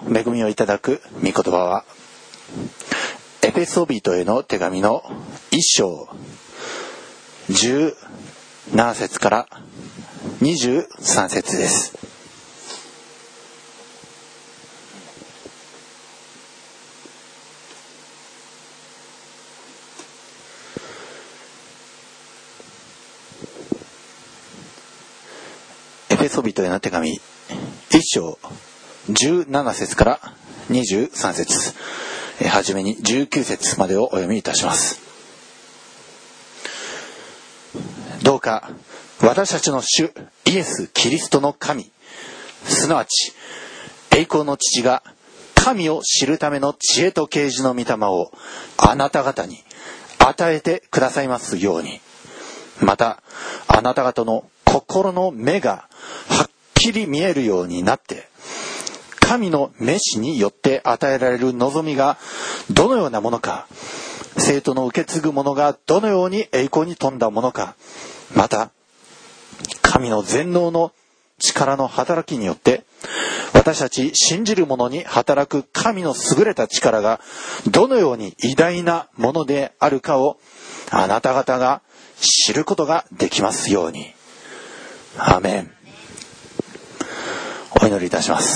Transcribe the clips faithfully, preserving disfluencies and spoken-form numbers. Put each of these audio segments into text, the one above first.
恵みをいただく御言葉はエペソビトへの手紙の一章じゅうなな節からにじゅうさん節です。エペソビトへの手紙一章じゅうなな節からにじゅうさん節、はじめにじゅうきゅう節までをお読みいたします。どうか私たちの主イエス・キリストの神、すなわち栄光の父が神を知るための知恵と啓示の御霊をあなた方に与えてくださいますように、またあなた方の心の目がはっきり見えるようになって、神の召しによって与えられる望みがどのようなものか、生徒の受け継ぐものがどのように栄光に富んだものか、また神の全能の力の働きによって私たち信じる者に働く神の優れた力がどのように偉大なものであるかをあなた方が知ることができますように。アーメン。お祈りいたします。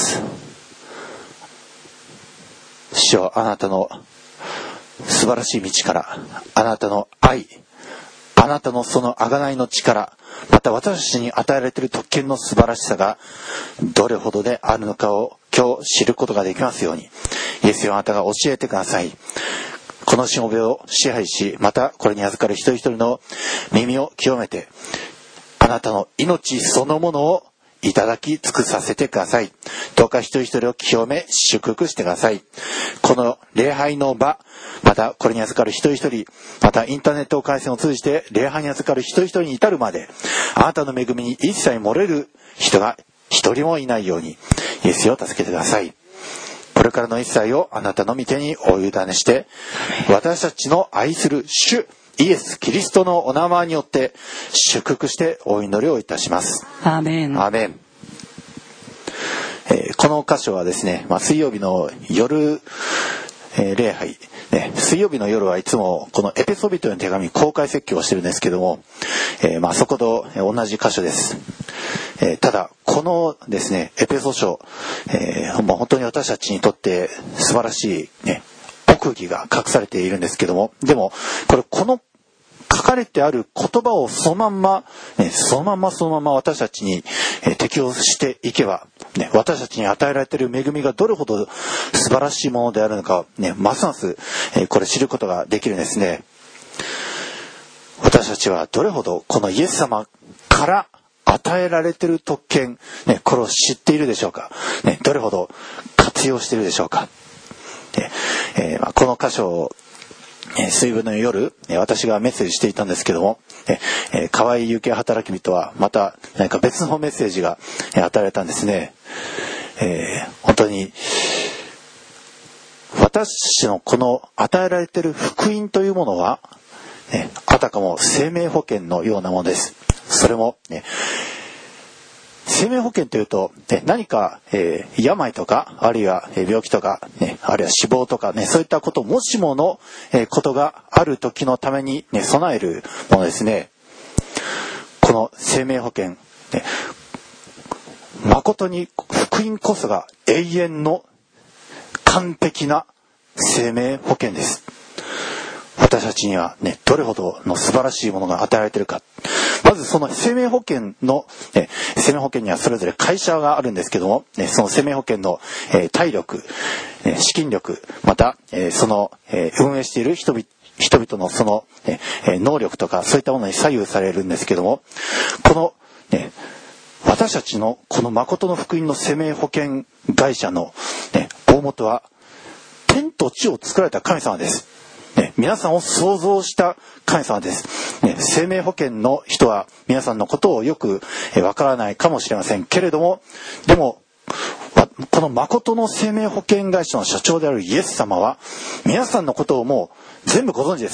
主よ、あなたの素晴らしい道から、あなたの愛、あなたのその贖いの力、また私たちに与えられている特権の素晴らしさがどれほどであるのかを今日知ることができますように、イエスよ、あなたが教えてください。このしもべを支配し、またこれに預かる一人一人の耳を清めて、あなたの命そのものをいただき尽くさせてください。どうか一人一人を清め祝福してください。この礼拝の場、またこれに預かる一人一人、またインターネット回線を通じて礼拝に預かる一人一人に至るまで、あなたの恵みに一切漏れる人が一人もいないように、イエスを助けてください。これからの一切をあなたの御手にお委ねして、私たちの愛する主イエス・キリストのお名前によって祝福してお祈りをいたします。 アーメン。 アーメン。えー、この箇所はですね、まあ、水曜日の夜、えー、礼拝、ね、水曜日の夜はいつもこのエペソビトへの手紙公開説教をしてるんですけども、えー、まあそこと同じ箇所です。えー、ただこのですねエペソ書、えー、もう本当に私たちにとって素晴らしいね奥義が隠されているんですけども、でもこれこの書かれてある言葉をそのまんま、ね、そのまんまそのまま私たちに、えー、適応していけば、ね、私たちに与えられている恵みがどれほど素晴らしいものであるのか、ね、ますます、えー、これ知ることができるんですね。私たちはどれほどこのイエス様から与えられている特権、ね、これを知っているでしょうか、ね、どれほど活用しているでしょうか。でえーまあ、この箇所を、えー、水分の夜、えー、私がメッセージしていたんですけども、えー、河合有形働き人はまた何か別のメッセージが、えー、与えられたんですね。えー、本当に私のこの与えられている福音というものは、ね、あたかも生命保険のようなものです。それも、ね、生命保険というと、ね、何か、えー、病とかあるいは病気とか、ね、あるいは死亡とか、ね、そういったこともしもの、えー、ことがある時のために、ね、備えるものですね。この生命保険、ね、誠に福音こそが永遠の完璧な生命保険です。私たちにはね、どれほどの素晴らしいものが与えられているか。まずその生命保険の、ね、生命保険にはそれぞれ会社があるんですけども、ね、その生命保険の、えー、体力、えー、資金力、また、えー、その、えー、運営している人々、人々のその、ね、能力とかそういったものに左右されるんですけども、この、ね、私たちのこの誠の福音の生命保険会社の、ね、大元は天と地を作られた神様です。ね、皆さんを創造した神様です、ね、生命保険の人は皆さんのことをよくわからないかもしれませんけれども、でもこの誠の生命保険会社の社長であるイエス様は皆さんのことをもう全部ご存知です。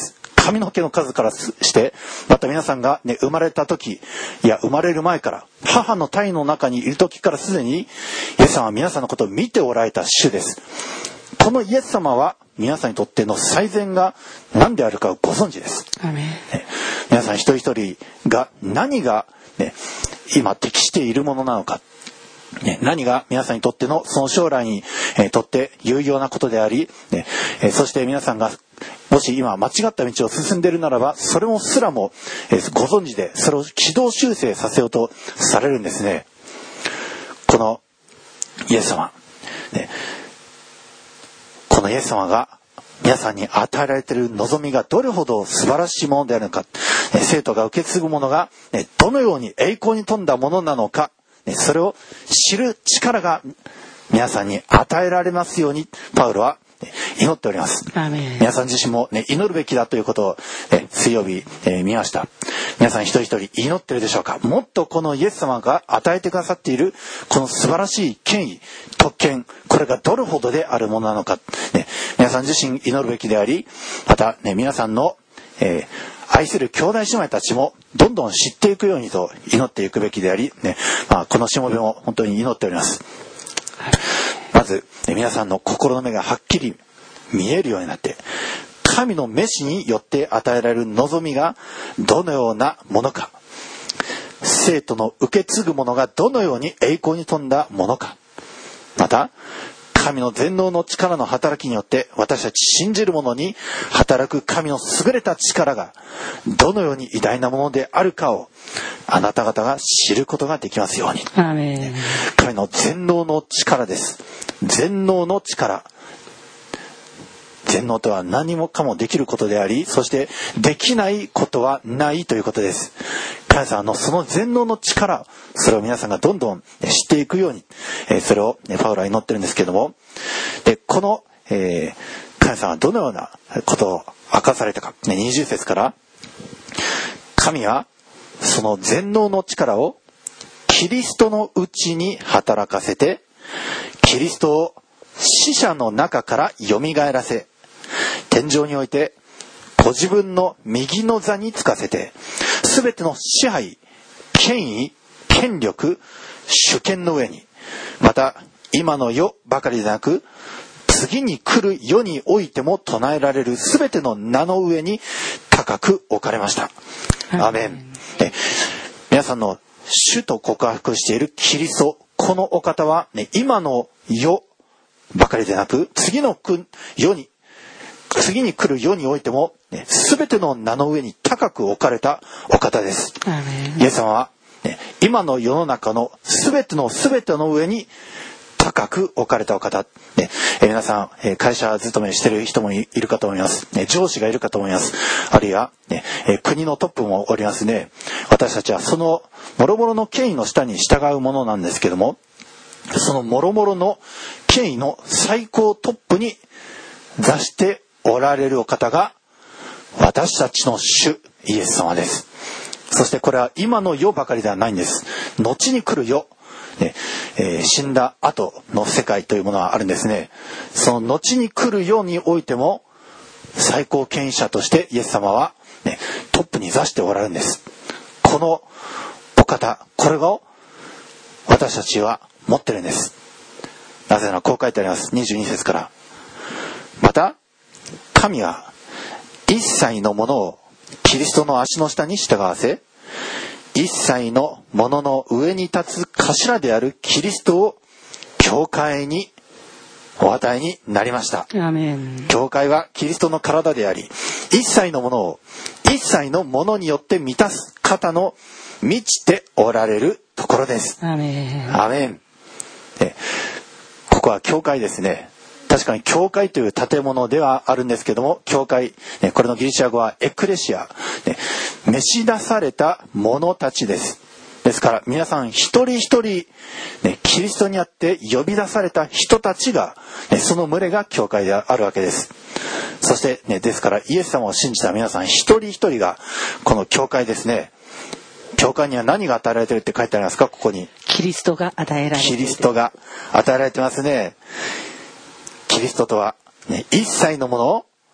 髪の毛の数からして、また皆さんが、ね、生まれた時、いや生まれる前から母の胎の中にいる時からすでにイエス様は皆さんのことを見ておられた主です。このイエス様は皆さんにとっての最善が何であるかをご存知です。 アメン。 ね、皆さん一人一人が何が、ね、今適しているものなのか、ね、何が皆さんにとってのその将来に、えー、とって有用なことであり、ねえー、そして皆さんがもし今間違った道を進んでいるならば、それもすらも、えー、ご存知でそれを軌道修正させようとされるんですね。このイエス様、ね、このイエス様が皆さんに与えられている望みがどれほど素晴らしいものであるのか、生徒が受け継ぐものがどのように栄光に富んだものなのか、それを知る力が皆さんに与えられますようにパウロは祈っております。 アメン。 皆さん自身も、ね、祈るべきだということを、え水曜日、えー、見ました。皆さん一人一人祈ってるでしょうか。もっとこのイエス様が与えてくださっているこの素晴らしい権威特権、これがどれほどであるものなのか、ね、皆さん自身祈るべきであり、また、ね、皆さんの、えー、愛する兄弟姉妹たちもどんどん知っていくようにと祈っていくべきであり、ね、まあ、このしもべも本当に祈っております。まず、ね、皆さんの心の目がはっきり見えるようになって、神の召しによって与えられる望みがどのようなものか、生徒の受け継ぐものがどのように栄光に富んだものか、また神の全能の力の働きによって私たち信じる者に働く神の優れた力がどのように偉大なものであるかをあなた方が知ることができますように。 アメン。 神の全能の力です。全能の力。全能とは何もかもできることであり、そしてできないことはないということです。神様のその全能の力、それを皆さんがどんどん知っていくように、それをパウロは祈ってるんですけれども、でこの、えー、神様はどのようなことを明かされたか、にじゅう節から、神はその全能の力をキリストのうちに働かせて、キリストを死者の中からよみがえらせ、天上においてご自分の右の座につかせて、すべての支配、権威、権力、主権の上に、また今の世ばかりでなく次に来る世においても唱えられるすべての名の上に高く置かれました。アメン。え皆さんの主と告白しているキリスト、このお方は、ね、今の世ばかりでなく次の世に次に来る世においても、ね、全ての名の上に高く置かれたお方です。イエス様は、ね、今の世の中の全ての全ての上に高く置かれたお方、ねえー、皆さん、えー、会社勤めしている人もいるかと思います、ね、上司がいるかと思います。あるいは、ねえー、国のトップもおりますね。私たちはその諸々の権威の下に従うものなんですけども、その諸々の権威の最高トップに座しておられるお方が私たちの主イエス様です。そしてこれは今の世ばかりではないんです。後に来る世、ねえー、死んだ後の世界というものはあるんですね。その後に来る世においても最高権威者としてイエス様は、ね、トップに座しておられるんです。このお方、これを私たちは持ってるんです。なぜならこう書いてあります。にじゅうに節から、また神は一切のものをキリストの足の下に従わせ、一切のものの上に立つ頭であるキリストを教会にお与えになりました。 アメン。 教会はキリストの体であり、一切のものを一切のものによって満たす方の満ちておられるところです。 アメン。 アメン。えここは教会ですね。確かに教会という建物ではあるんですけども、教会、ね、これのギリシャ語はエクレシア、ね、召し出された者たちです。ですから皆さん一人一人、ね、キリストにあって呼び出された人たちが、ね、その群れが教会であるわけです。そして、ね、ですからイエス様を信じた皆さん一人一人がこの教会ですね。教会には何が与えられているって書いてありますか？ここにキリストが与えられている。 キリストが与えられてますね。キリストとは、ね、一切のものを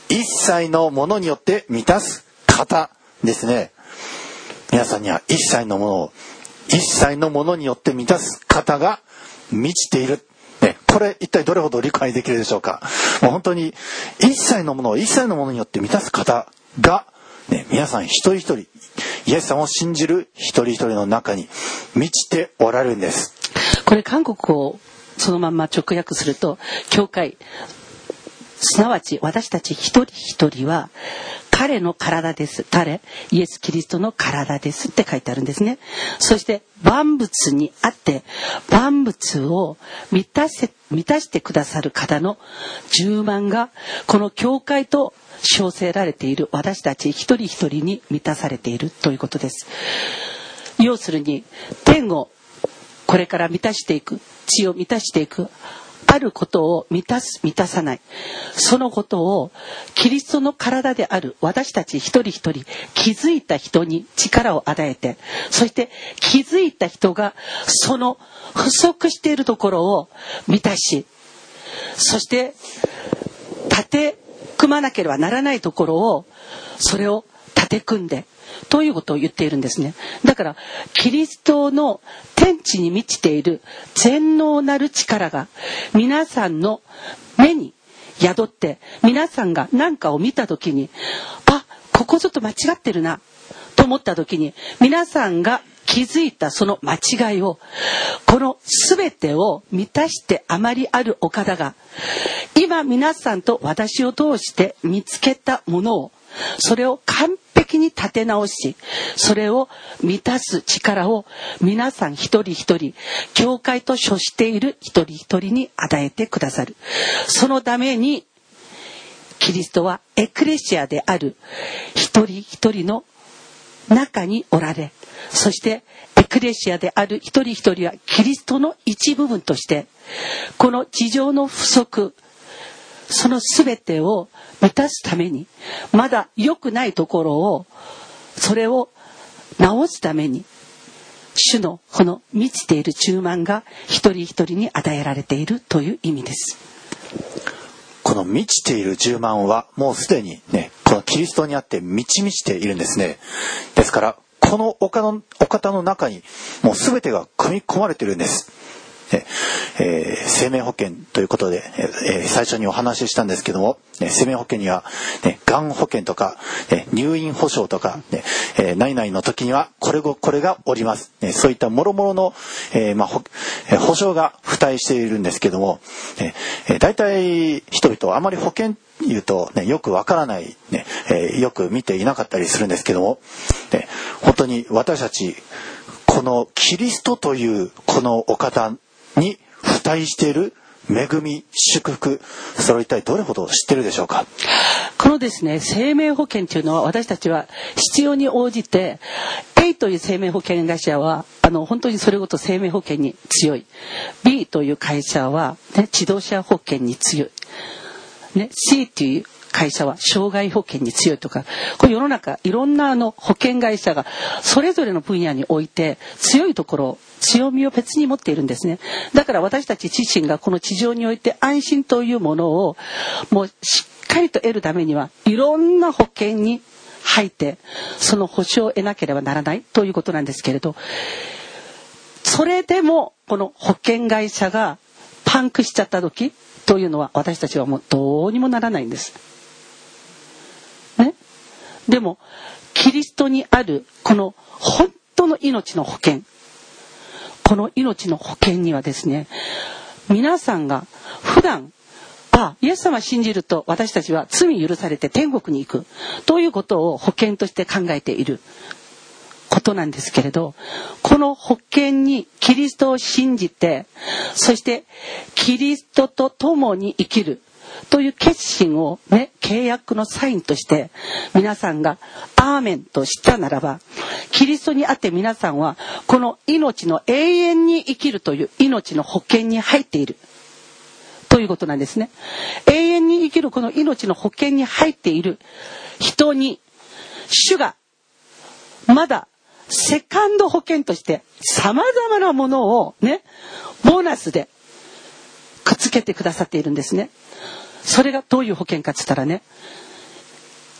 一切のものによって満たす方ですね。皆さんには一切のものを一切のものによって満たす方が満ちている、ね、これ一体どれほど理解できるでしょうか。もう本当に一切のものを一切のものによって満たす方が、ね、皆さん一人一人イエス様を信じる一人一人の中に満ちておられるんです。 これ韓国をそのまま直訳すると、教会すなわち私たち一人一人は彼の体です。誰？イエス・キリストの体ですって書いてあるんですね。そして万物にあって万物を満たせ、満たしてくださる方の充満がこの教会と称せられている私たち一人一人に満たされているということです。要するに天をこれから満たしていく、地を満たしていく、あることを満たす満たさない、そのことをキリストの体である私たち一人一人気づいた人に力を与えて、そして気づいた人がその不足しているところを満たし、そして立て組まなければならないところをそれを立て組んでということを言っているんですね。だからキリストの天地に満ちている全能なる力が皆さんの目に宿って、皆さんが何かを見た時に、あ、ここちょっと間違ってるなと思った時に、皆さんが気づいたその間違いを、この全てを満たしてあまりあるお方が今皆さんと私を通して見つけたものを、それを完璧に立て直し、それを満たす力を皆さん一人一人、教会と処している一人一人に与えてくださる。そのためにキリストはエクレシアである一人一人の中におられ、そしてエクレシアである一人一人はキリストの一部分として、この地上の不足、その全てを満たすために、まだ良くないところを、それを直すために、主のこの満ちている充満が一人一人に与えられているという意味です。 この満ちている充満はもうすでにね、このキリストにあって満ち満ちているんですね。ですからこのお方の、お方の中にもう全てが組み込まれているんです。えー、生命保険ということで、えー、最初にお話ししたんですけども、ね、生命保険には、ね、がん保険とか、ね、入院保障とか、ねえー、何々の時にはこれが、これがおります、ね、そういった諸々の、えーまあ、保, 保障が付帯しているんですけども、ねえー、大体人々はあまり保険言うと、ね、よくわからない、ねえー、よく見ていなかったりするんですけども、ね、本当に私たちこのキリストというこのお方に付帯している恵み、祝福、それを一体どれほど知っているでしょうか。 このですね、生命保険というのは私たちは必要に応じて、A という生命保険会社はあの本当にそれごと生命保険に強い、 B という会社は、ね、自動車保険に強い、ね、C という会社は障害保険に強いとか、これ世の中いろんなあの保険会社がそれぞれの分野において強いところ、強みを別に持っているんですね。だから私たち自身がこの地上において安心というものをもうしっかりと得るためには、いろんな保険に入ってその保証を得なければならないということなんですけれど、それでもこの保険会社がパンクしちゃった時というのは私たちはもうどうにもならないんです。ね、でもキリストにあるこの本当の命の保険、この命の保険にはですね、皆さんが普段、あ、イエス様を信じると私たちは罪許されて天国に行くということを保険として考えていることなんですけれど、この保険にキリストを信じて、そしてキリストと共に生きるという決心をね、契約のサインとして皆さんがアーメンとしたならば、キリストにあって皆さんはこの命の永遠に生きるという命の保険に入っているということなんですね。永遠に生きるこの命の保険に入っている人に、主がまだセカンド保険として様々なものをね、ボーナスでくっつけてくださっているんですね。それがどういう保険かって言ったらね、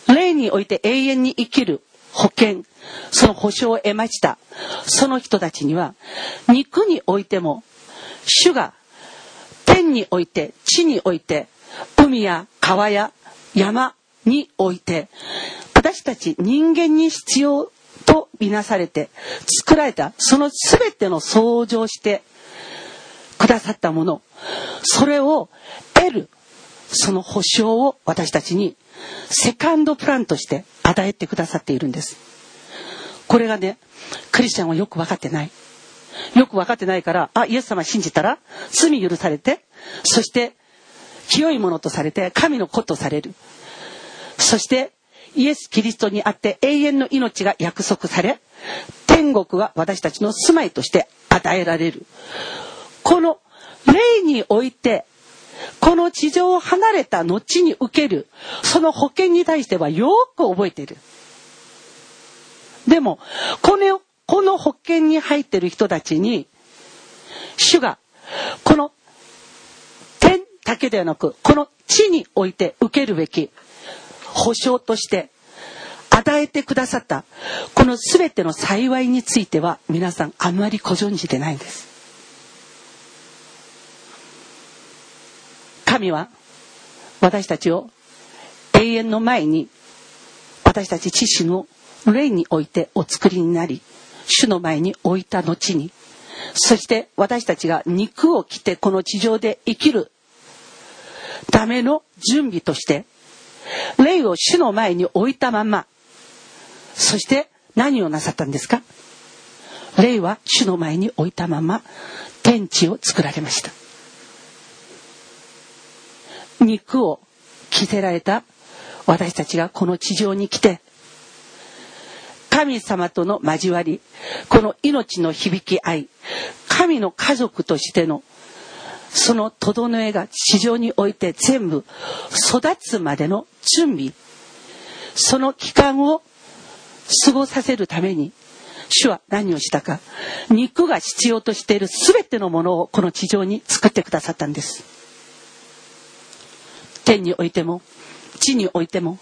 霊において永遠に生きる保険、その保証を得ました。その人たちには、肉においても主が天において、地において、海や川や山において、私たち人間に必要とみなされて作られた、そのすべての創造してくださったもの、それを得る、その保証を私たちにセカンドプランとして与えてくださっているんです。これがね、クリスチャンはよく分かってない。よく分かってないから、あ、イエス様信じたら罪許されて、そして清いものとされて神の子とされる。そしてイエス・キリストにあって永遠の命が約束され、天国は私たちの住まいとして与えられる。この霊において、この地上を離れた後に受けるその保険に対してはよく覚えている。でもこのこの保険に入っている人たちに、主がこの天だけではなく、この地において受けるべき保証として与えてくださったこのすべての幸いについては、皆さんあまりご存じでないんです。神は私たちを永遠の前に、私たち自身の霊においてお作りになり、主の前に置いた後に、そして私たちが肉を着てこの地上で生きるための準備として、霊を主の前に置いたまま、そして何をなさったんですか？霊は主の前に置いたまま天地を作られました。肉を着せられた私たちがこの地上に来て、神様との交わり、この命の響き合い、神の家族としてのその整えが地上において全部育つまでの準備、その期間を過ごさせるために、主は何をしたか。肉が必要としているすべてのものをこの地上に作ってくださったんです。天においても地においても、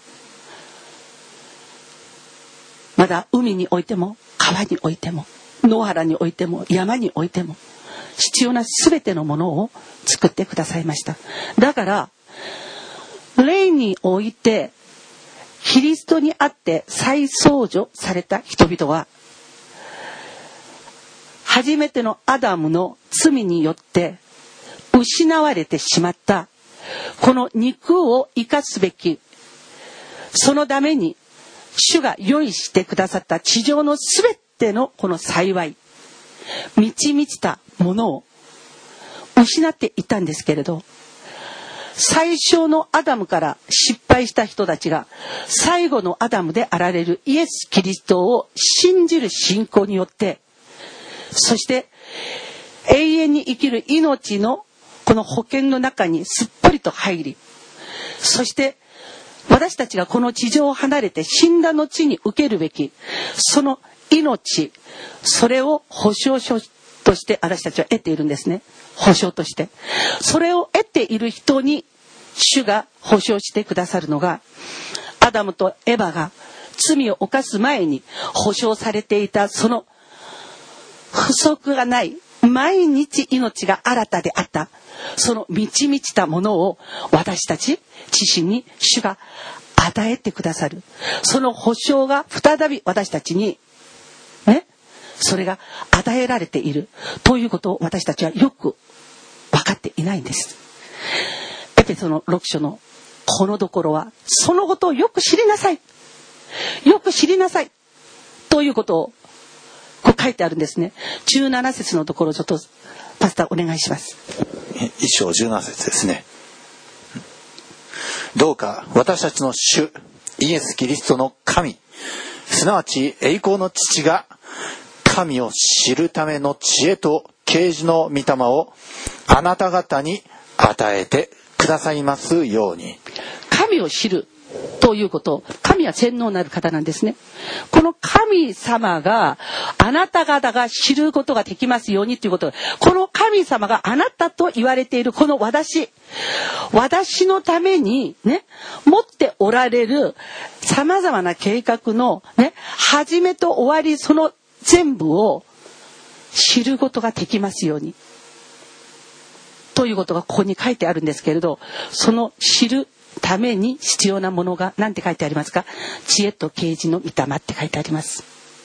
まだ海においても川においても野原においても山においても、必要なすべてのものを作ってくださいました。だから霊においてキリストにあって再創造された人々は、初めてのアダムの罪によって失われてしまったこの肉を生かすべき、そのために主が用意してくださった地上のすべてのこの幸い、満ち満ちたものを失っていたんですけれど、最初のアダムから失敗した人たちが最後のアダムであられるイエス・キリストを信じる信仰によって、そして永遠に生きる命のこの保険の中にすっぽりと入り、そして私たちがこの地上を離れて死んだ後に受けるべきその命、それを保証書として私たちは得ているんですね。保証としてそれを得ている人に主が保証してくださるのが、アダムとエバが罪を犯す前に保証されていたその不足がない毎日命が新たであった、その満ち満ちたものを私たち自身に主が与えてくださる、その保証が再び私たちにね、それが与えられているということを私たちはよく分かっていないんです。エペソのろく章のこのところはそのことをよく知りなさい、よく知りなさいということをこう書いてあるんですね。じゅうなな節のところちょっとパスタお願いします。 一章じゅうなな節ですね。どうか私たちの主イエス・キリストの神、すなわち栄光の父が神を知るための知恵と啓示の御霊をあなた方に与えてくださいますように。 神を知るということ、神は全能なる方なんですね。この神様があなた方が知ることができますようにということ、この神神様があなたと言われているこの私、私のためにね、持っておられる様々な計画のね、始めと終わり、その全部を知ることができますように。ということがここに書いてあるんですけれど、その知るために必要なものが何て書いてありますか？知恵と啓示の御霊って書いてあります。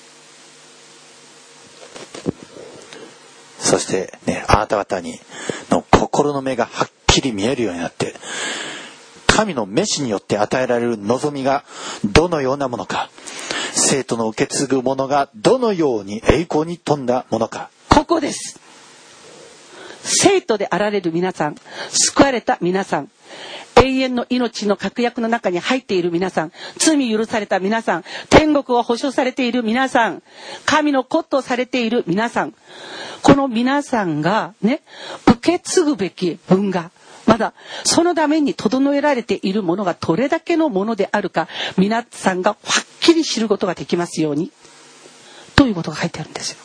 そしてね、あなた方にの心の目がはっきり見えるようになって、神の召しによって与えられる望みがどのようなものか、生徒の受け継ぐものがどのように栄光に富んだものか。 ここです。生徒であられる皆さん、救われた皆さん、永遠の命の確約の中に入っている皆さん、罪許された皆さん、天国を保証されている皆さん、神の子とされている皆さん、この皆さんがね、受け継ぐべき分がまだそのために整えられているものがどれだけのものであるか、皆さんがはっきり知ることができますようにということが書いてあるんですよ。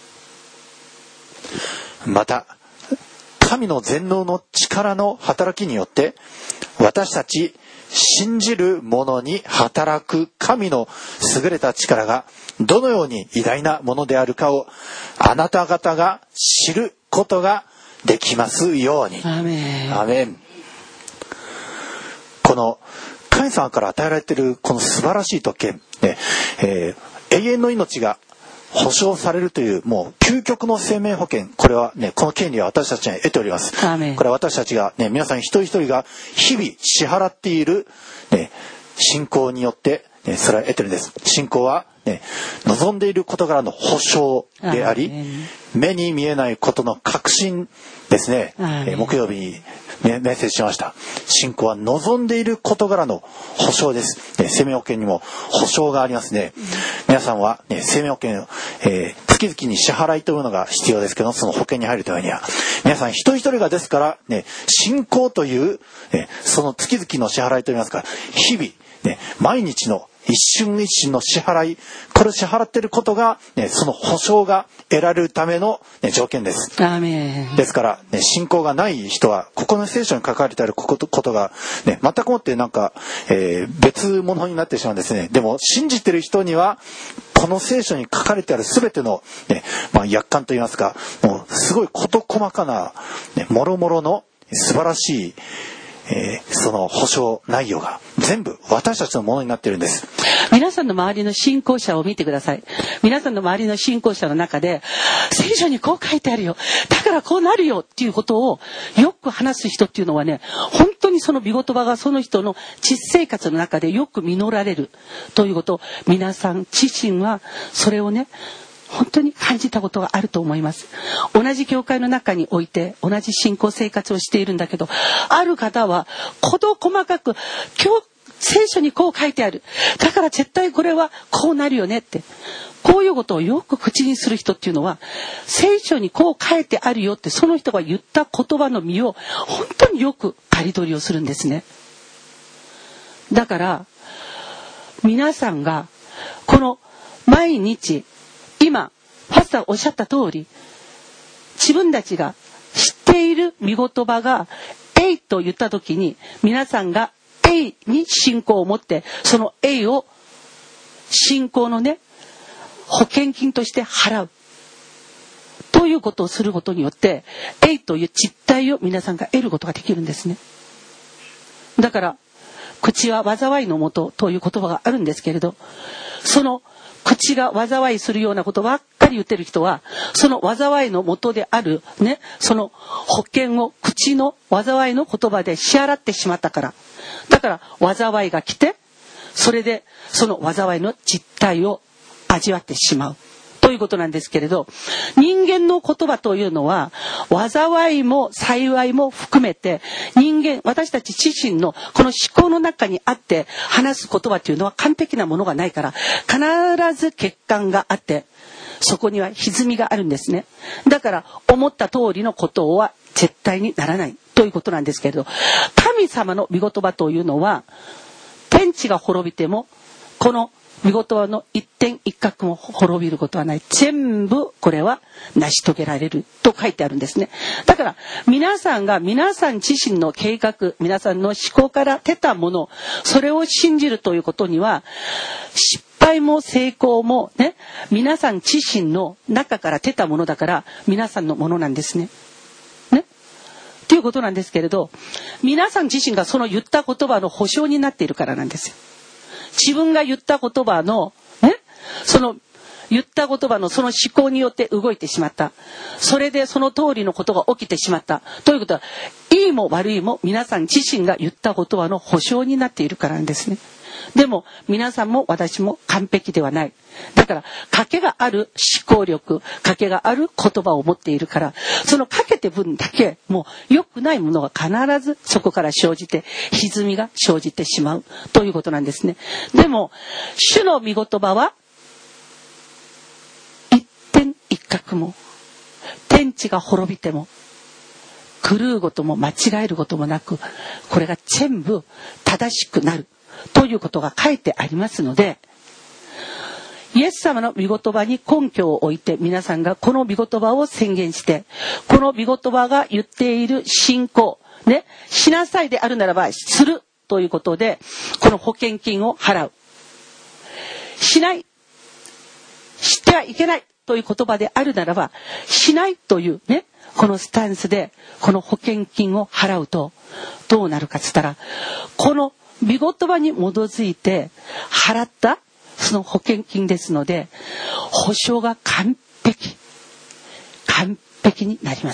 また神の全能の力の働きによって私たち信じる者に働く神の優れた力がどのように偉大なものであるかをあなた方が知ることができますように。 アメン。 アメン。この神様から与えられているこの素晴らしい特権、ねえー、永遠の命が保証されるというもう究極の生命保険、これはね、この権利は私たちに得ております。これは私たちがね、皆さん一人一人が日々支払っている、ね、信仰によって、ね、それは得てるんです。信仰は、ね、望んでいる事柄の保証であり、目に見えないことの確信ですね。え木曜日にメッセージしました。信仰は望んでいる事柄の保証です。え生命保険にも保証がありますね。皆さんは、ね、生命保険を、えー、月々に支払いというのが必要ですけど、その保険に入るためには皆さん一人一人がですから、ね、信仰という、ね、その月々の支払いといいますか、日々、ね、毎日の一瞬一瞬の支払い、これを支払っていることが、ね、その保証が得られるための、ね、条件です。 アーメン。 ですから、ね、信仰がない人はここの聖書に書かれてあることが、ね、全くもってなんか、えー、別物になってしまうんですね。でも信じている人にはこの聖書に書かれてあるすべての、ね、まあ、約款といいますか、もうすごい事細かな、ね、もろもろの素晴らしいえー、その保証内容が全部私たちのものになっているんです。 皆さんの周りの信仰者を見てください。皆さんの周りの信仰者の中で聖書にこう書いてあるよ、だからこうなるよっていうことをよく話す人っていうのはね、本当にその御言葉がその人の実生活の中でよく実られるということ、皆さん自身はそれをね本当に感じたことがあると思います。同じ教会の中において同じ信仰生活をしているんだけど、ある方は事細かく今日聖書にこう書いてある、だから絶対これはこうなるよねって、こういうことをよく口にする人っていうのは、聖書にこう書いてあるよってその人が言った言葉の実を本当によく刈り取りをするんですね。だから皆さんがこの毎日、今パスターおっしゃった通り、自分たちが知っている御言葉がえいと言った時に、皆さんがえいに信仰を持って、そのえいを信仰のね保険金として払うということをすることによって、えいという実態を皆さんが得ることができるんですね。だから口は災いのもとという言葉があるんですけれど、その口が災いするようなことばっかり言ってる人は、その災いの元であるね、その保険を口の災いの言葉で支払ってしまったから、だから災いが来て、それでその災いの実態を味わってしまうということなんですけれど、人間の言葉というのは災いも幸いも含めて、人間私たち自身のこの思考の中にあって話す言葉というのは完璧なものがないから、必ず欠陥があって、そこには歪みがあるんですね。だから思った通りのことは絶対にならないということなんですけれど、神様の御言葉というのは天地が滅びてもこの御言葉の一点一角も滅びることはない。全部これは成し遂げられると書いてあるんですね。だから皆さんが皆さん自身の計画、皆さんの思考から出たもの、それを信じるということには、失敗も成功もね、皆さん自身の中から出たものだから皆さんのものなんですね。ね。ということなんですけれど、皆さん自身がその言った言葉の保証になっているからなんですよ。自分が言った言葉のね、その言った言葉のその思考によって動いてしまった。それでその通りのことが起きてしまった。ということは、いいも悪いも皆さん自身が言った言葉の保証になっているからなんですね。でも皆さんも私も完璧ではない。だから賭けがある思考力、賭けがある言葉を持っているから、その賭けて分だけもう良くないものが必ずそこから生じて、歪みが生じてしまうということなんですね。でも主の御言葉は一点一角も、天地が滅びても狂うことも間違えることもなく、これが全部正しくなるということが書いてありますので、イエス様の御言葉に根拠を置いて、皆さんがこの御言葉を宣言して、この御言葉が言っている信仰ね、しなさいであるならばするということで、この保険金を払う、しない、してはいけないという言葉であるならばしないというね、このスタンスでこの保険金を払うとどうなるかつったら、この御言葉に基づいて払ったその保険金ですので、保証が完璧完璧になります。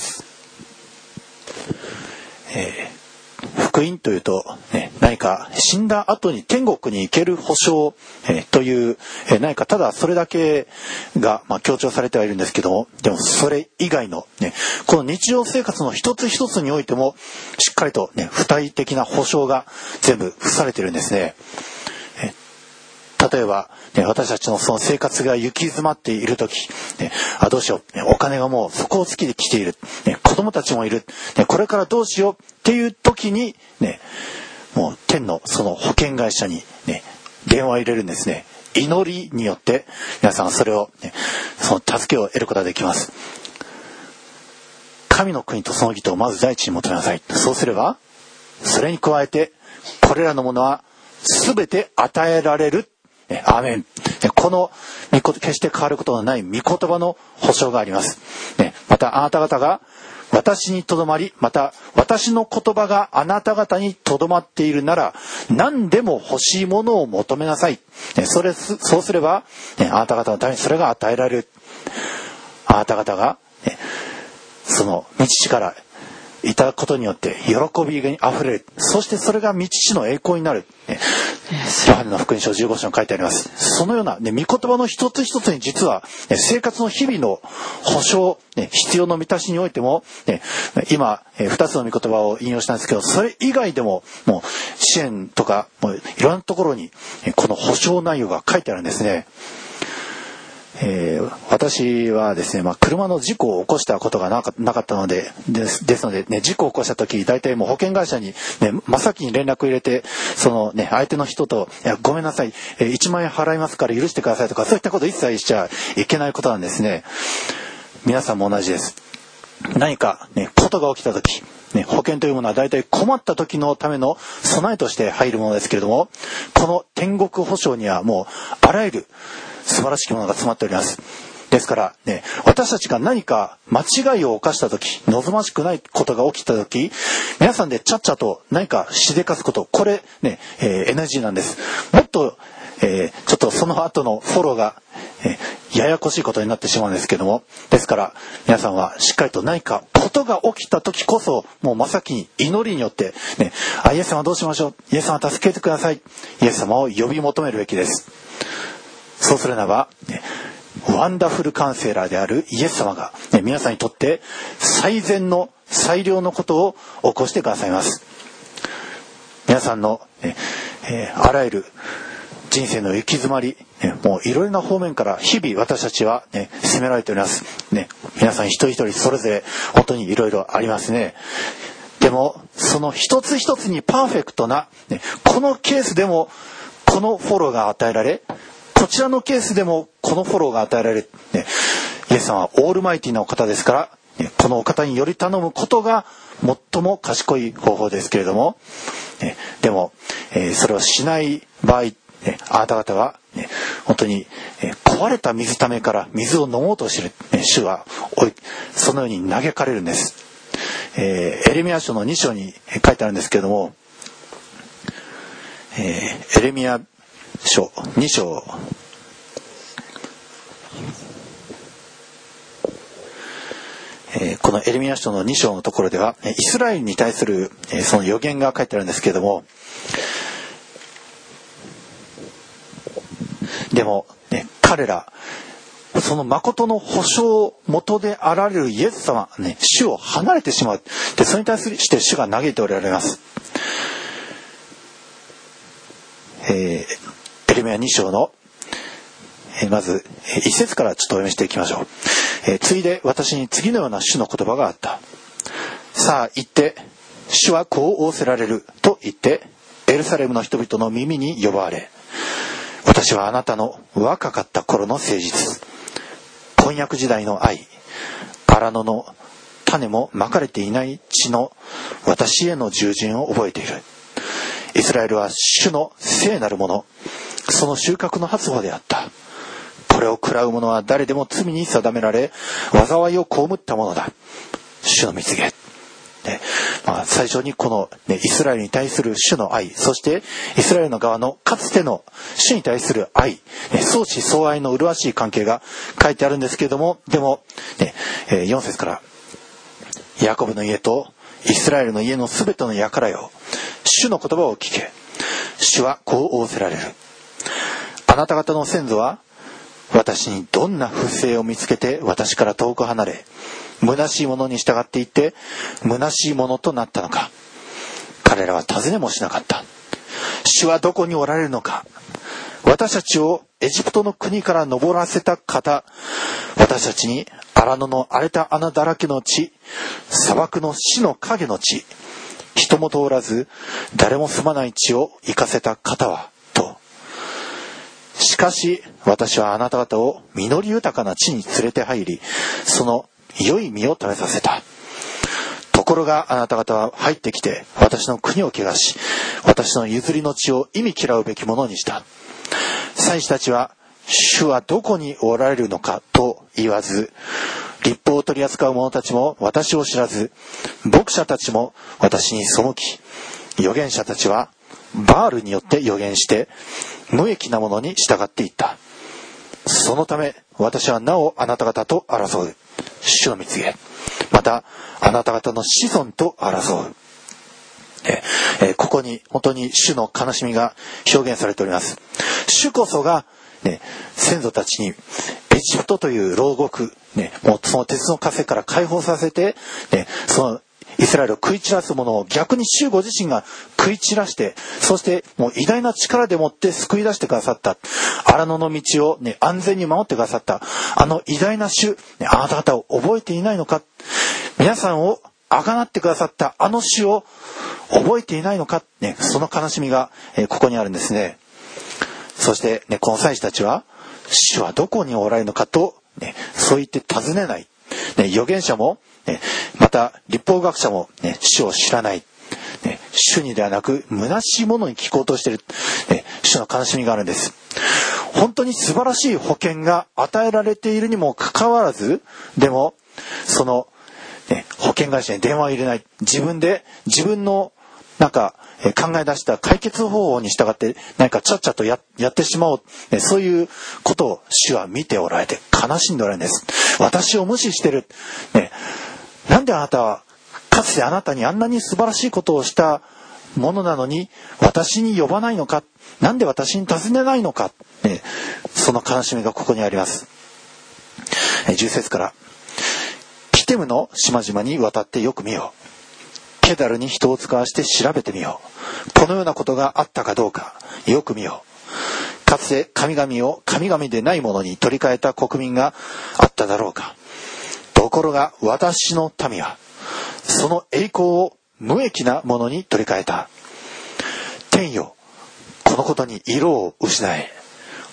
えー、福音というと、ね、何か死んだ後に天国に行ける保証、えー、という、えー、何かただそれだけが、まあ、強調されてはいるんですけども、でもそれ以外の、ね、この日常生活の一つ一つにおいてもしっかりと、ね、具体的な保証が全部付されているんですね。えー、例えば、ね、私たちのその生活が行き詰まっているとき、ね、あどうしよう、ね、お金がもう底をつきで来ている、ね、子供たちもいる、ね、これからどうしようっていうときに、ね、もう天のその保険会社に、ね、電話を入れるんですね。祈りによって皆さんそれを、ね、その助けを得ることができます。神の国とその義とをまず第一に求めなさい。そうすればそれに加えてこれらのものは全て与えられる。アーメン。この決して変わることのない御言葉の保証があります。またあなた方が私にとどまり、また私の言葉があなた方にとどまっているなら、何でも欲しいものを求めなさい。それそうすればあなた方のためにそれが与えられる。あなた方がその道地からいただくことによって喜びにあふれる。そしてそれが道地の栄光になる。ヨハネの福音書じゅうご章に書いてあります。そのような、ね、御言葉の一つ一つに実は、ね、生活の日々の保障、ね、必要の満たしにおいても、ね、今ふたつの御言葉を引用したんですけど、それ以外でももう支援とかもういろんなところにこの保証内容が書いてあるんですね。えー、私はですね、まあ、車の事故を起こしたことがなか、なかったのでです、ですので、ね、事故を起こした時大体もう保険会社に、ね、真っ先に連絡を入れて、その、ね、相手の人といやごめんなさい、えー、いちまんえん払いますから許してくださいとか、そういったこと一切しちゃいけないことなんですね。皆さんも同じです。何か、ね、ことが起きた時、ね、保険というものは大体困った時のための備えとして入るものですけれども、この天国保証にはもうあらゆる素晴らしきものが詰まっております。ですからね、私たちが何か間違いを犯した時、望ましくないことが起きた時、皆さんでちゃっちゃと何かしでかすこと、これね、えー、エヌジー なんです。もっと、えー、ちょっとその後のフォローが、えー、ややこしいことになってしまうんですけども、ですから皆さんはしっかりと何かことが起きた時こそ、もう真っ先に祈りによってね、あ、イエス様どうしましょう、イエス様助けてください、イエス様を呼び求めるべきです。そうするならば、ね、ワンダフルカウンセラーであるイエス様が、ね、皆さんにとって最善の最良のことを起こしてくださいます。皆さんの、ねえー、あらゆる人生の行き詰まり、ね、もういろいろな方面から日々私たちは、ね、責められております、ね、皆さん一人一人それぞれ本当にいろいろありますね。でもその一つ一つにパーフェクトな、ね、このケースでもこのフォローが与えられ、 こちらのケースでもこのフォローが与えられる、ね、イエス様はオールマイティなお方ですから、ね、このお方により頼むことが最も賢い方法ですけれども、ね、でも、えー、それをしない場合、ね、あなた方は、ね、本当に、えー、壊れた水ためから水を飲もうとしている、ね、主はそのように嘆かれるんです。えー、エレミヤ書のに章に書いてあるんですけれども、えー、エレミヤ書に章えー、このエレミヤ書のに章のところではイスラエルに対する、えー、その予言が書いてあるんですけれども、でも、ね、彼らその誠の保証元であられるイエス様、ね、主を離れてしまう。で、それに対して主が嘆いておられます。えー、エレミヤに章の、えー、まず一節からちょっとお読みしていきましょう。えー、ついで私に次のような主の言葉があった。さあ行って主はこう仰せられると言ってエルサレムの人々の耳に呼ばわれ、私はあなたの若かった頃の誠実、婚約時代の愛、荒野の種もまかれていない地の私への従順を覚えている。イスラエルは主の聖なるもの、その収穫の初歩であった。これを食らう者は誰でも罪に定められ災いを被ったものだ。主の蜜げ、ね、まあ、最初にこの、ね、イスラエルに対する主の愛、そしてイスラエルの側のかつての主に対する愛、ね、相思相愛の麗しい関係が書いてあるんですけれども、でも、ねえー、よん節からヤコブの家とイスラエルの家のすべての輩よ、主の言葉を聞け。主はこう仰せられる。あなた方の先祖は私にどんな不正を見つけて私から遠く離れ、虚しいものに従っていって虚しいものとなったのか。彼らは尋ねもしなかった。主はどこにおられるのか。私たちをエジプトの国から登らせた方、私たちに荒野の荒れた穴だらけの地、砂漠の死の影の地、人も通らず誰も住まない地を行かせた方はと。しかし私はあなた方を実り豊かな地に連れて入り、その良い実を食べさせた。ところがあなた方は入ってきて私の国を汚し、私の譲りの地を忌み嫌うべきものにした。祭司たちは主はどこにおられるのかと言わず、律法を取り扱う者たちも私を知らず、牧者たちも私に背き、預言者たちはバールによって預言して無益なものに従っていった。そのため私はなおあなた方と争う。主の蜜げ、またあなた方の子孫と争う。ええここに本当に主の悲しみが表現されております。主こそが、ね、先祖たちにエジプトという牢獄、ね、もうその鉄の枷から解放させて、ね、そのイスラエルを食い散らすものを逆に主ご自身が食い散らして、そしてもう偉大な力でもって救い出してくださった。荒野の道を、ね、安全に守ってくださったあの偉大な主、ね、あなた方を覚えていないのか。皆さんをあがなってくださったあの主を覚えていないのか、ね、その悲しみが、えー、ここにあるんですね。そして、ね、この祭司たちは主はどこにおられるのかと、ね、そう言って尋ねない、ね、預言者も、ね、また律法学者も、ね、主を知らない、ね、主にではなく虚しいものに聞こうとしている、ね、主の悲しみがあるんです。本当に素晴らしい保険が与えられているにもかかわらず、でもその、ね、保険会社に電話を入れない、自分で自分のなんか考え出した解決方法に従って何かちゃっちゃと や, やってしまおう、ね、そういうことを主は見ておられて悲しんでおられるんです。私を無視してる、ね、なんであなたはかつてあなたにあんなに素晴らしいことをしたものなのに私に呼ばないのか、なんで私に尋ねないのか、ね、その悲しみがここにあります。じゅう節からキテムの島々に渡ってよく見よう。ケダルに人を使わして調べてみよう。このようなことがあったかどうかよく見よう。かつて神々を神々でないものに取り替えた国民があっただろうか。ところが私の民はその栄光を無益なものに取り替えた。天よ、このことに色を失え、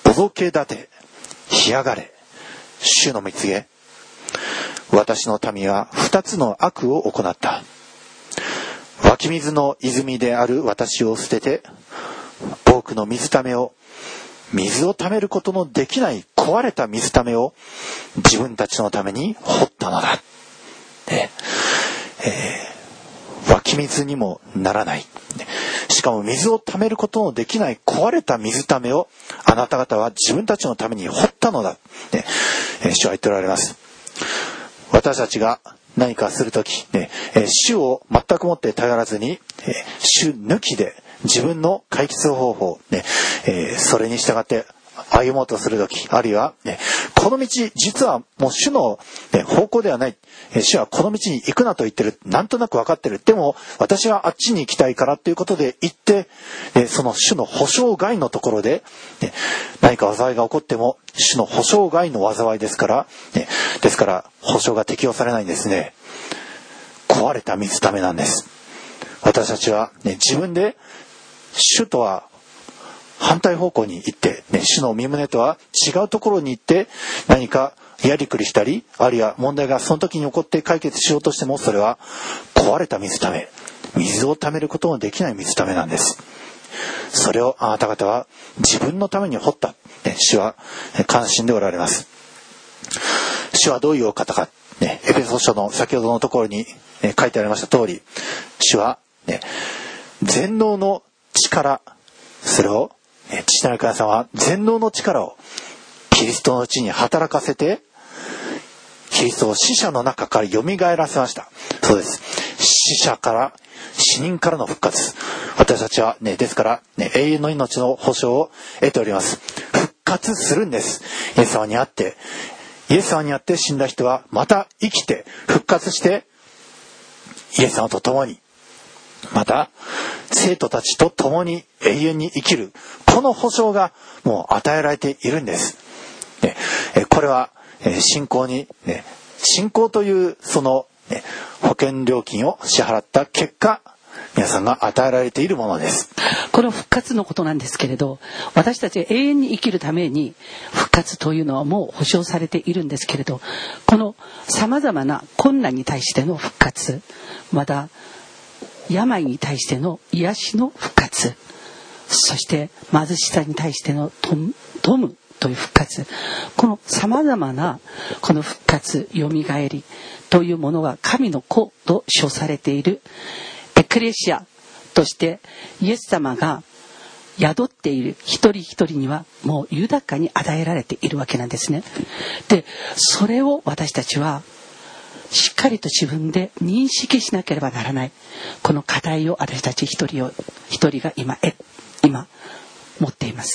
おぞけ立て干上がれ。主の蜜げ、私の民は二つの悪を行った。湧き水の泉である私を捨てて、多くの水ためを、水をためることのできない壊れた水ためを自分たちのために掘ったのだ。で、えー、湧き水にもならない。しかも水をためることのできない壊れた水ためをあなた方は自分たちのために掘ったのだ。ね、えー、主は言っておられます。私たちが何かするとき、ね、えー、主を全くもって頼らずに、えー、主抜きで自分の解決方法、ねえー、それに従って歩もうとするとき、あるいは、ね、この道実はもう主の、ね、方向ではない、えー、主はこの道に行くなと言ってる、なんとなく分かってる、でも私はあっちに行きたいからということで行って、えー、その主の保証外のところで、ね、何か災いが起こっても主の保証外の災いですから、ね、ですから保証が適用されないんですね。壊れた水ためなんです。私たちは、ね、自分で主とは反対方向に行って、ね、主の御胸とは違うところに行って何かやりくりしたり、あるいは問題がその時に起こって解決しようとしても、それは壊れた水ため、水をためることのできない水ためなんです。それをあなた方は自分のために掘った、ね、主は関心でおられます。主はどういうお方か、ね、エペソ書の先ほどのところに、ね、書いてありました通り、主は、ね、全能の力、それを、ね、父なる神様は全能の力をキリストのうちに働かせて、キリストを死者の中から蘇らせました。そうです。死者から、死人からの復活。私たちはね、ですから、ね、永遠の命の保証を得ております。復活するんです。イエス様にあって、イエス様にあって死んだ人はまた生きて復活して、イエス様と共に、また生徒たちと共に永遠に生きる、この保証がもう与えられているんです。ね、これは信仰に、ね、信仰というその、ね、保険料金を支払った結果、皆さんが与えられているものです。 この復活のことなんですけれど、私たちが永遠に生きるために復活というのはもう保証されているんですけれど、このさまざまな困難に対しての復活、また病に対しての癒しの復活、そして貧しさに対しての富むという復活、このさまざまなこの復活、よみがえりというものが神の子と称されているエクレシアとしてイエス様が宿っている一人一人にはもう豊かに与えられているわけなんですね。で、それを私たちはしっかりと自分で認識しなければならない、この課題を私たち一人を一人が今え今持っています。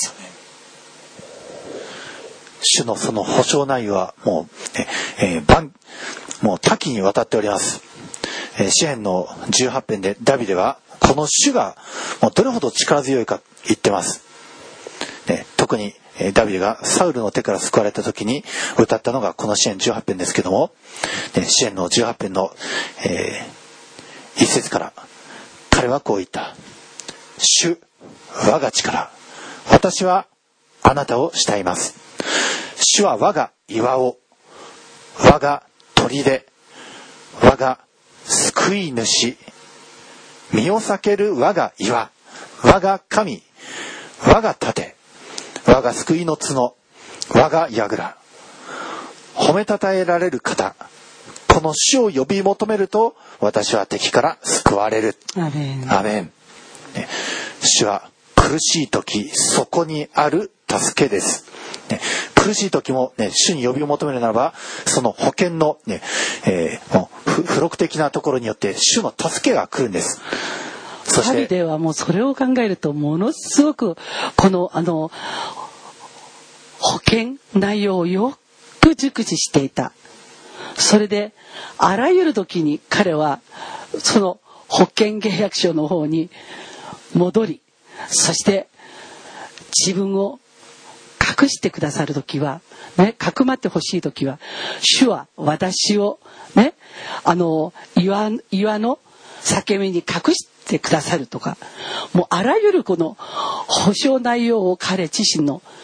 主のその保証内容はもう、ねえー、万もう多岐にわたっております。えー、詩編のじゅうはち編でダビデはこの主がもうどれほど力強いか言ってます。ね、特にダビデがサウルの手から救われた時に歌ったのがこの詩編じゅうはち編ですけども、ね、詩編のじゅうはち編の、えー、一節から彼はこう言った。主、我が力、私はあなたを慕います。主は我が岩尾、我が砦、我が救い主、身を避ける我が岩、我が神、我が盾、我が救いの角、我が櫓、褒めたたえられる方、この主を呼び求めると私は敵から救われる。 アメン。 アメン。ね、主は苦しい時そこにある助けです。ね、苦しい時も、ね、主に呼び求めるならばその保険の、ねえー、もう付録的なところによって主の助けが来るんです。そしてダビデはもうそれを考えるとものすごくこのあの保険内容をよく熟知していた。それであらゆる時に彼はその保険契約書の方に戻り、そして自分を隠してくださる時は、ね、かくまってほしい時は主は私を、ね、あの 岩, 岩の裂け目に隠してくださるとか、もうあらゆるこの保証内容を彼自身の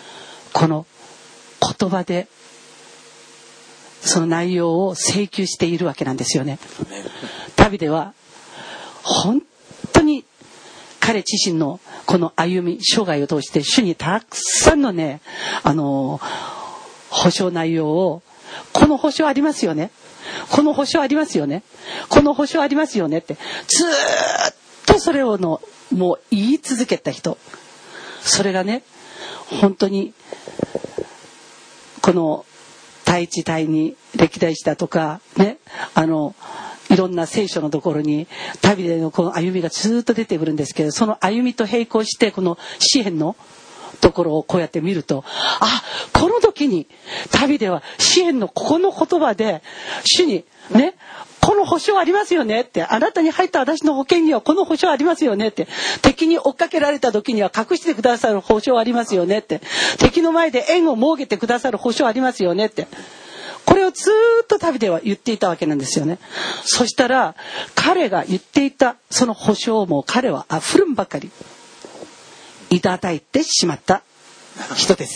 この言葉でその内容を請求しているわけなんですよね。ダビデは本当に彼自身のこの歩み生涯を通して主にたくさんのね、あの保証内容を、この保証ありますよね、この保証ありますよね、この保証ありますよねってずーっとそれをのもう言い続けた人、それがね本当にこの第一第二歴代史だとかね、あのいろんな聖書のところにダビデのこの歩みがずっと出てくるんですけど、その歩みと並行してこの詩篇のところをこうやって見ると、あ、この時にダビデは詩篇のここの言葉で主にね、この保証ありますよねって、あなたに入った私の保険にはこの保証ありますよねって、敵に追っかけられた時には隠してくださる保証ありますよねって、敵の前で縁を設けてくださる保証ありますよねって、これをずっとダビデは言っていたわけなんですよね。そしたら彼が言っていたその保証も彼はあふるんばかりいただいてしまった人です。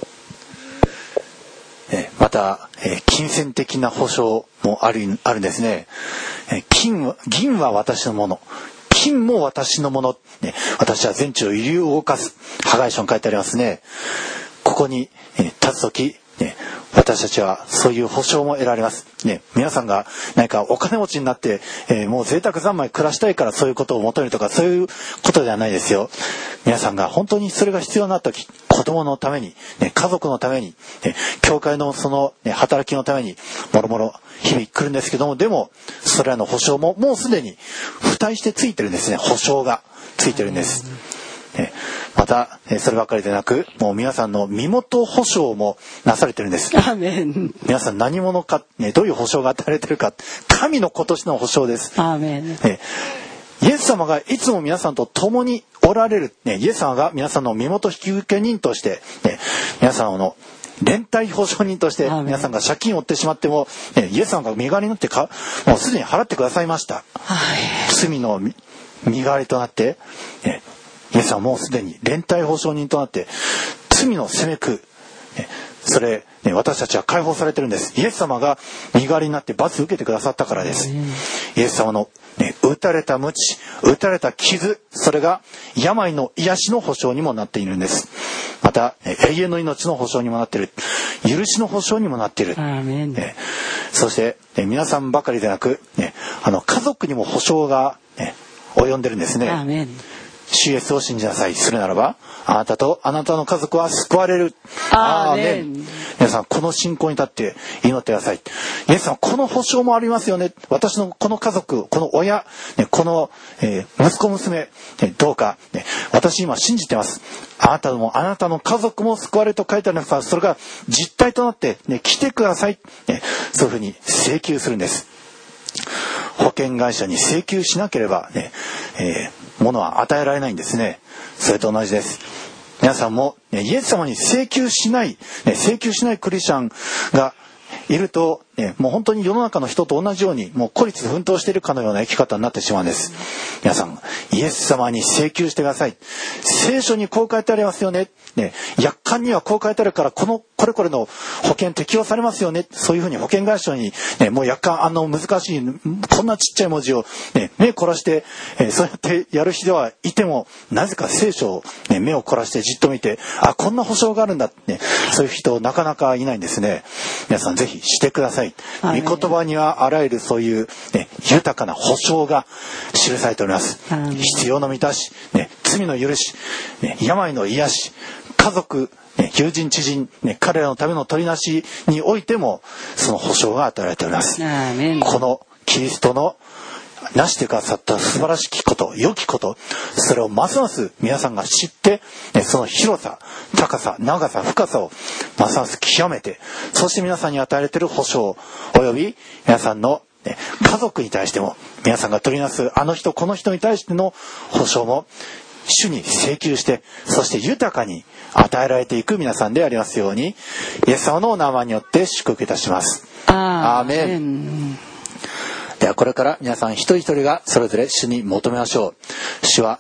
また金銭的な保証もある、あるんですね。金、銀は私のもの、金も私のもの、ね、私は全地を揺り動かす、ハガイ書に書いてありますね。ここに立つとき、ね、私たちはそういう保証も得られます、ね、皆さんが何かお金持ちになって、えー、もう贅沢三昧暮らしたいからそういうことを求めるとかそういうことではないですよ。皆さんが本当にそれが必要になった時、子供のために、ね、家族のために、ね、教会のその、ね、働きのためにもろもろ日々来るんですけども、でもそれらの保証ももうすでに付帯してついてるんですね。保証がついてるんです。またそればかりでなく、もう皆さんの身元保証もなされてるんです。 アーメン。 皆さん何者か、ね、どういう保証が与えられてるか、神の今年の保証です。 アーメン。 えイエス様がいつも皆さんと共におられる、ね、イエス様が皆さんの身元引受人として、ね、皆さんの連帯保証人として皆さんが借金を負ってしまっても、ね、イエス様が身代わりになってかもうすでに払ってくださいました。罪の身代わりとなって、ね、イエスはもうすでに連帯保証人となって罪の責めく、それ、ね、私たちは解放されてるんです。イエス様が身代わりになって罰を受けてくださったからです。イエス様の、ね、打たれた鞭、打たれた傷、それが病の癒しの保証にもなっているんです。また永遠の命の保証にもなっている、許しの保証にもなっている。ね、そして、ね、皆さんばかりでなく、ね、あの家族にも保証が、ね、及んでるんですね。 アーメン。 主イエスを信じなさい。するならばあなたとあなたの家族は救われる。 アーメン。 皆さんこの信仰に立って祈ってください。イエスさんこの保証もありますよね。私のこの家族、この親、この、えー、息子娘、どうか、ね、私今信じてます。あなたもあなたの家族も救われると書いてあるんですが、それが実体となって、ね、来てください、ね、そういうふうに請求するんです。保険会社に請求しなければね、えー、物は与えられないんですね。それと同じです。皆さんも、ね、イエス様に請求しない、ね、請求しないクリスチャンがいると、ね、もう本当に世の中の人と同じようにもう孤立奮闘しているかのような生き方になってしまうんです。皆さんイエス様に請求してください。聖書にこう書いてありますよね、ね、約款にはこう書いてあるからこのこれこれの保険適用されますよね。そういうふうに保険会社に、ね、もう約款あの難しいこんなちっちゃい文字を、ね、目凝らして、えー、そうやってやる人はいてもなぜか聖書を、ね、目を凝らしてじっと見て、あこんな保証があるんだ、ね、そういう人なかなかいないんですね。皆さんぜひしてください。御言葉にはあらゆるそういう、ね、豊かな保証が記されております。必要の満たし、ね、罪の許し、ね、病の癒し、家族、ね、友人知人、ね、彼らのための取りなしにおいてもその保証が与えられております。このキリストのなしてくださった素晴らしきこと、良きこと、それをますます皆さんが知って、ね、その広さ、高さ、長さ、深さをますます極めて、そして皆さんに与えられている保証および皆さんの、ね、家族に対しても皆さんが取りなすあの人この人に対しての保証も主に請求して、そして豊かに与えられていく皆さんでありますように、イエス様のお名前によって祝福いたします。アーメン。ではこれから皆さん一人一人がそれぞれ主に求めましょう。主は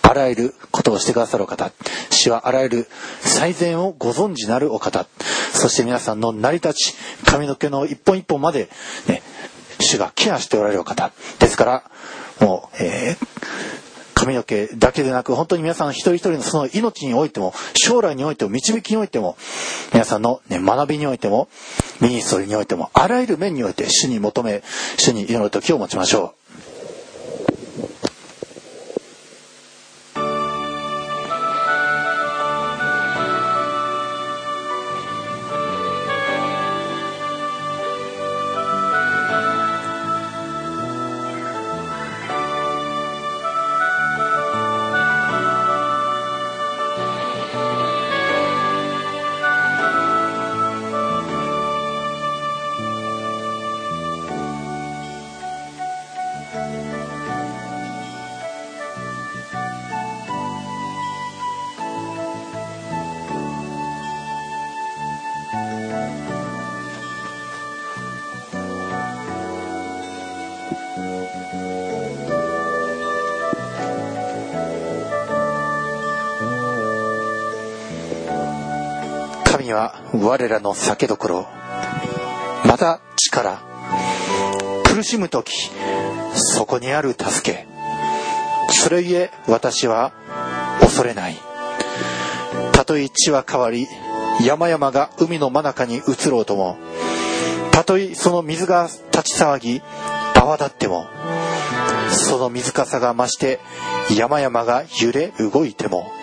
あらゆることをしてくださるお方、主はあらゆる最善をご存知なるお方、そして皆さんの成り立ち、髪の毛の一本一本まで、ね、主がケアしておられるお方ですから、もう、えー、髪の毛だけでなく、本当に皆さん一人一人のその命においても、将来においても、導きにおいても、皆さんの、ね、学びにおいても、ミニストリーにおいても、あらゆる面において主に求め、主に祈る時を持ちましょう。神は我らの酒どころ、また力、苦しむときそこにある助け。それゆえ私は恐れない。たとえ地は変わり、山々が海の真中に移ろうとも、たとえその水が立ち騒ぎ泡立っても、その水かさが増して山々が揺れ動いても、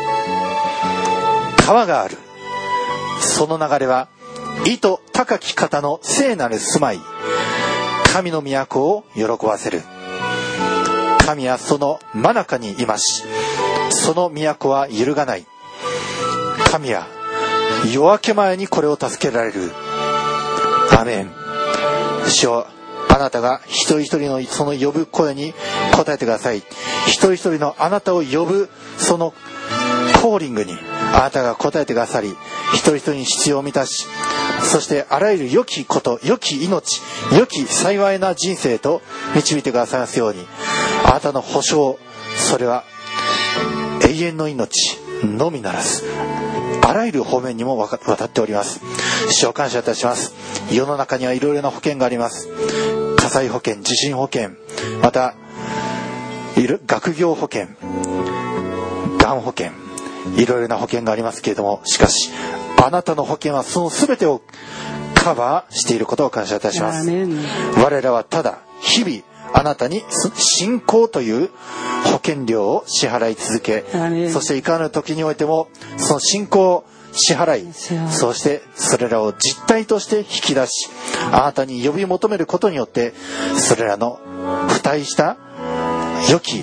川がある。その流れは意図高き方の聖なる住まい、神の都を喜ばせる。神はその真中にいまし、その都は揺るがない。神は夜明け前にこれを助けられる。アメン。主よ、あなたが一人一人のその呼ぶ声に応えてください。一人一人のあなたを呼ぶそのコーリングにあなたが応えてくださり、一人一人に必要を満たし、そしてあらゆる良きこと、良き命、良き幸いな人生と導いてくださいますように。あなたの保証、それは永遠の命のみならず、あらゆる方面にも渡っております。主を感謝いたします。世の中にはいろいろな保険があります。火災保険、地震保険、また学業保険、がん保険、いろいろな保険がありますけれども、しかしあなたの保険はその全てをカバーしていることを感謝いたします。我らはただ日々あなたに信仰という保険料を支払い続け、そしていかなる時においてもその信仰を支払い、そしてそれらを実体として引き出し、あなたに呼び求めることによって、それらの付帯した良き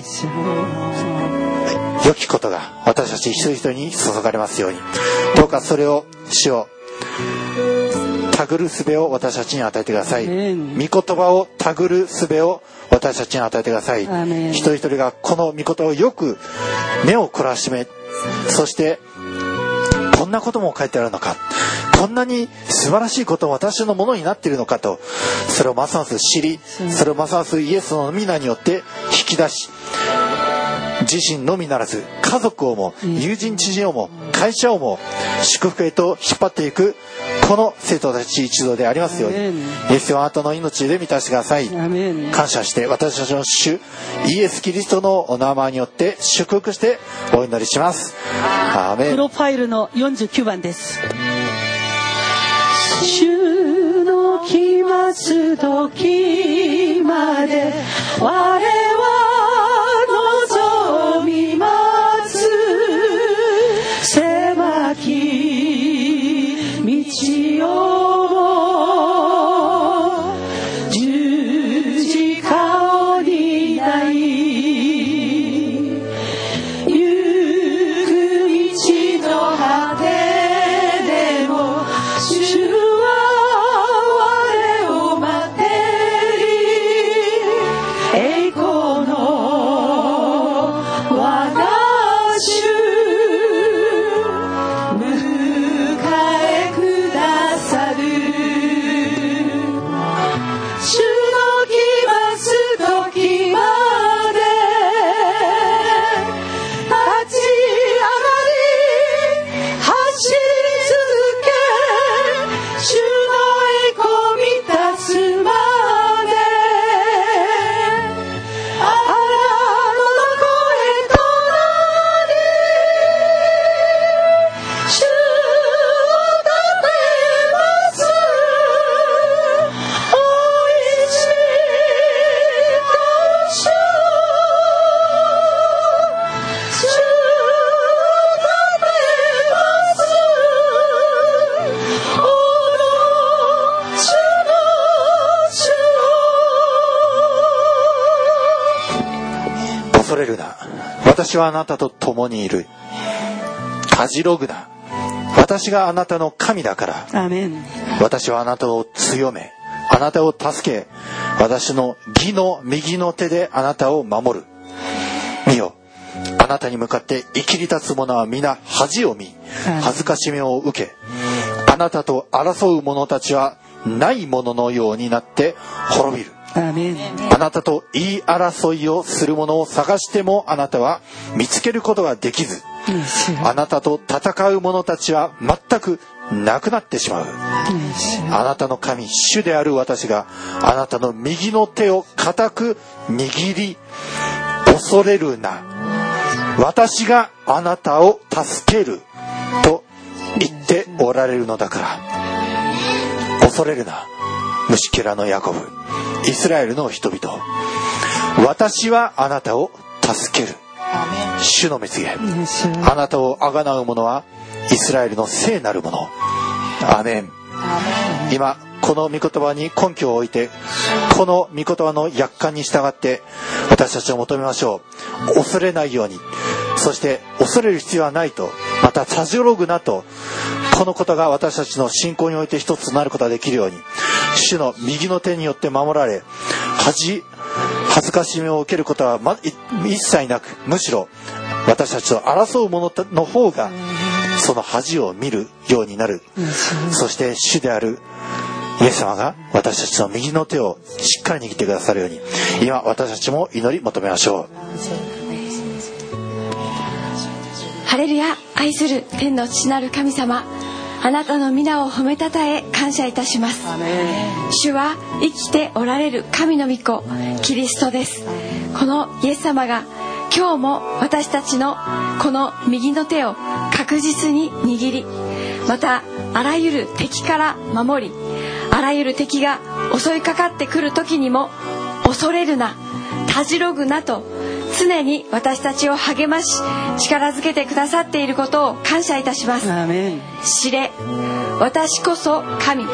良きことが私たち一人一人に注がれますように。どうかそれを主をたぐる術を私たちに与えてください。御言葉をたぐる術を私たちに与えてください。一人一人がこの御言葉をよく目を凝らしめ、そしてこんなことも書いてあるのか、こんなに素晴らしいことも私のものになっているのかと、それをますます知り、それをますますイエスの皆によって引き出し、自身のみならず家族をも友人知人をも会社をも祝福へと引っ張っていくこの生徒たち一同でありますように、イエスをあなたの命で満たしてください。感謝して私たちの主イエスキリストのお名前によって祝福してお祈りします。アーメン。 プロファイルのよんじゅうきゅうばんです。主の来ます時まで我は望みます。狭き道を十字架を担い、行く道の果てでも主は我を待っている。栄光の恐れるな、私はあなたと共にいる。たじろぐな、私があなたの神だから。 アーメン。 私はあなたを強め、あなたを助け、私の義の右の手であなたを守る。見よ、あなたに向かって生きり立つ者は皆恥を見、恥ずかしめを受け、あなたと争う者たちはないもののようになって滅びる。 アーメン。 あなたと言い争いをする者を探してもあなたは見つけることができず、あなたと戦う者たちは全くなくなってしまう。あなたの神主である私があなたの右の手を固く握り、恐れるな、私があなたを助けると言っておられるのだから。恐れるな、虫けらのヤコブ、イスラエルの人々、私はあなたを助ける。主の蜜げ、あなたをあがなう者はイスラエルの聖なる者。アーメン。今この御言葉に根拠を置いて、この御言葉の約款に従って私たちを求めましょう。恐れないように、そして恐れる必要はないと、またたじろぐなと、このことが私たちの信仰において一つとなることができるように、主の右の手によって守られ、恥恥ずかしめを受けることは、ま、一切なく、むしろ私たちと争う者の方がその恥を見るようになる。そして主であるイエス様が私たちの右の手をしっかり握ってくださるように、今私たちも祈り求めましょう。 ハレルヤ。愛する天の父なる神様、あなたの皆を褒めたたえ感謝いたします。主は生きておられる神の御子キリストです。このイエス様が今日も私たちのこの右の手を確実に握り、またあらゆる敵から守り、あらゆる敵が襲いかかってくる時にも恐れるな、たじろぐなと常に私たちを励まし力づけてくださっていることを感謝いたします。 アーメン。 知れ、私こそ神。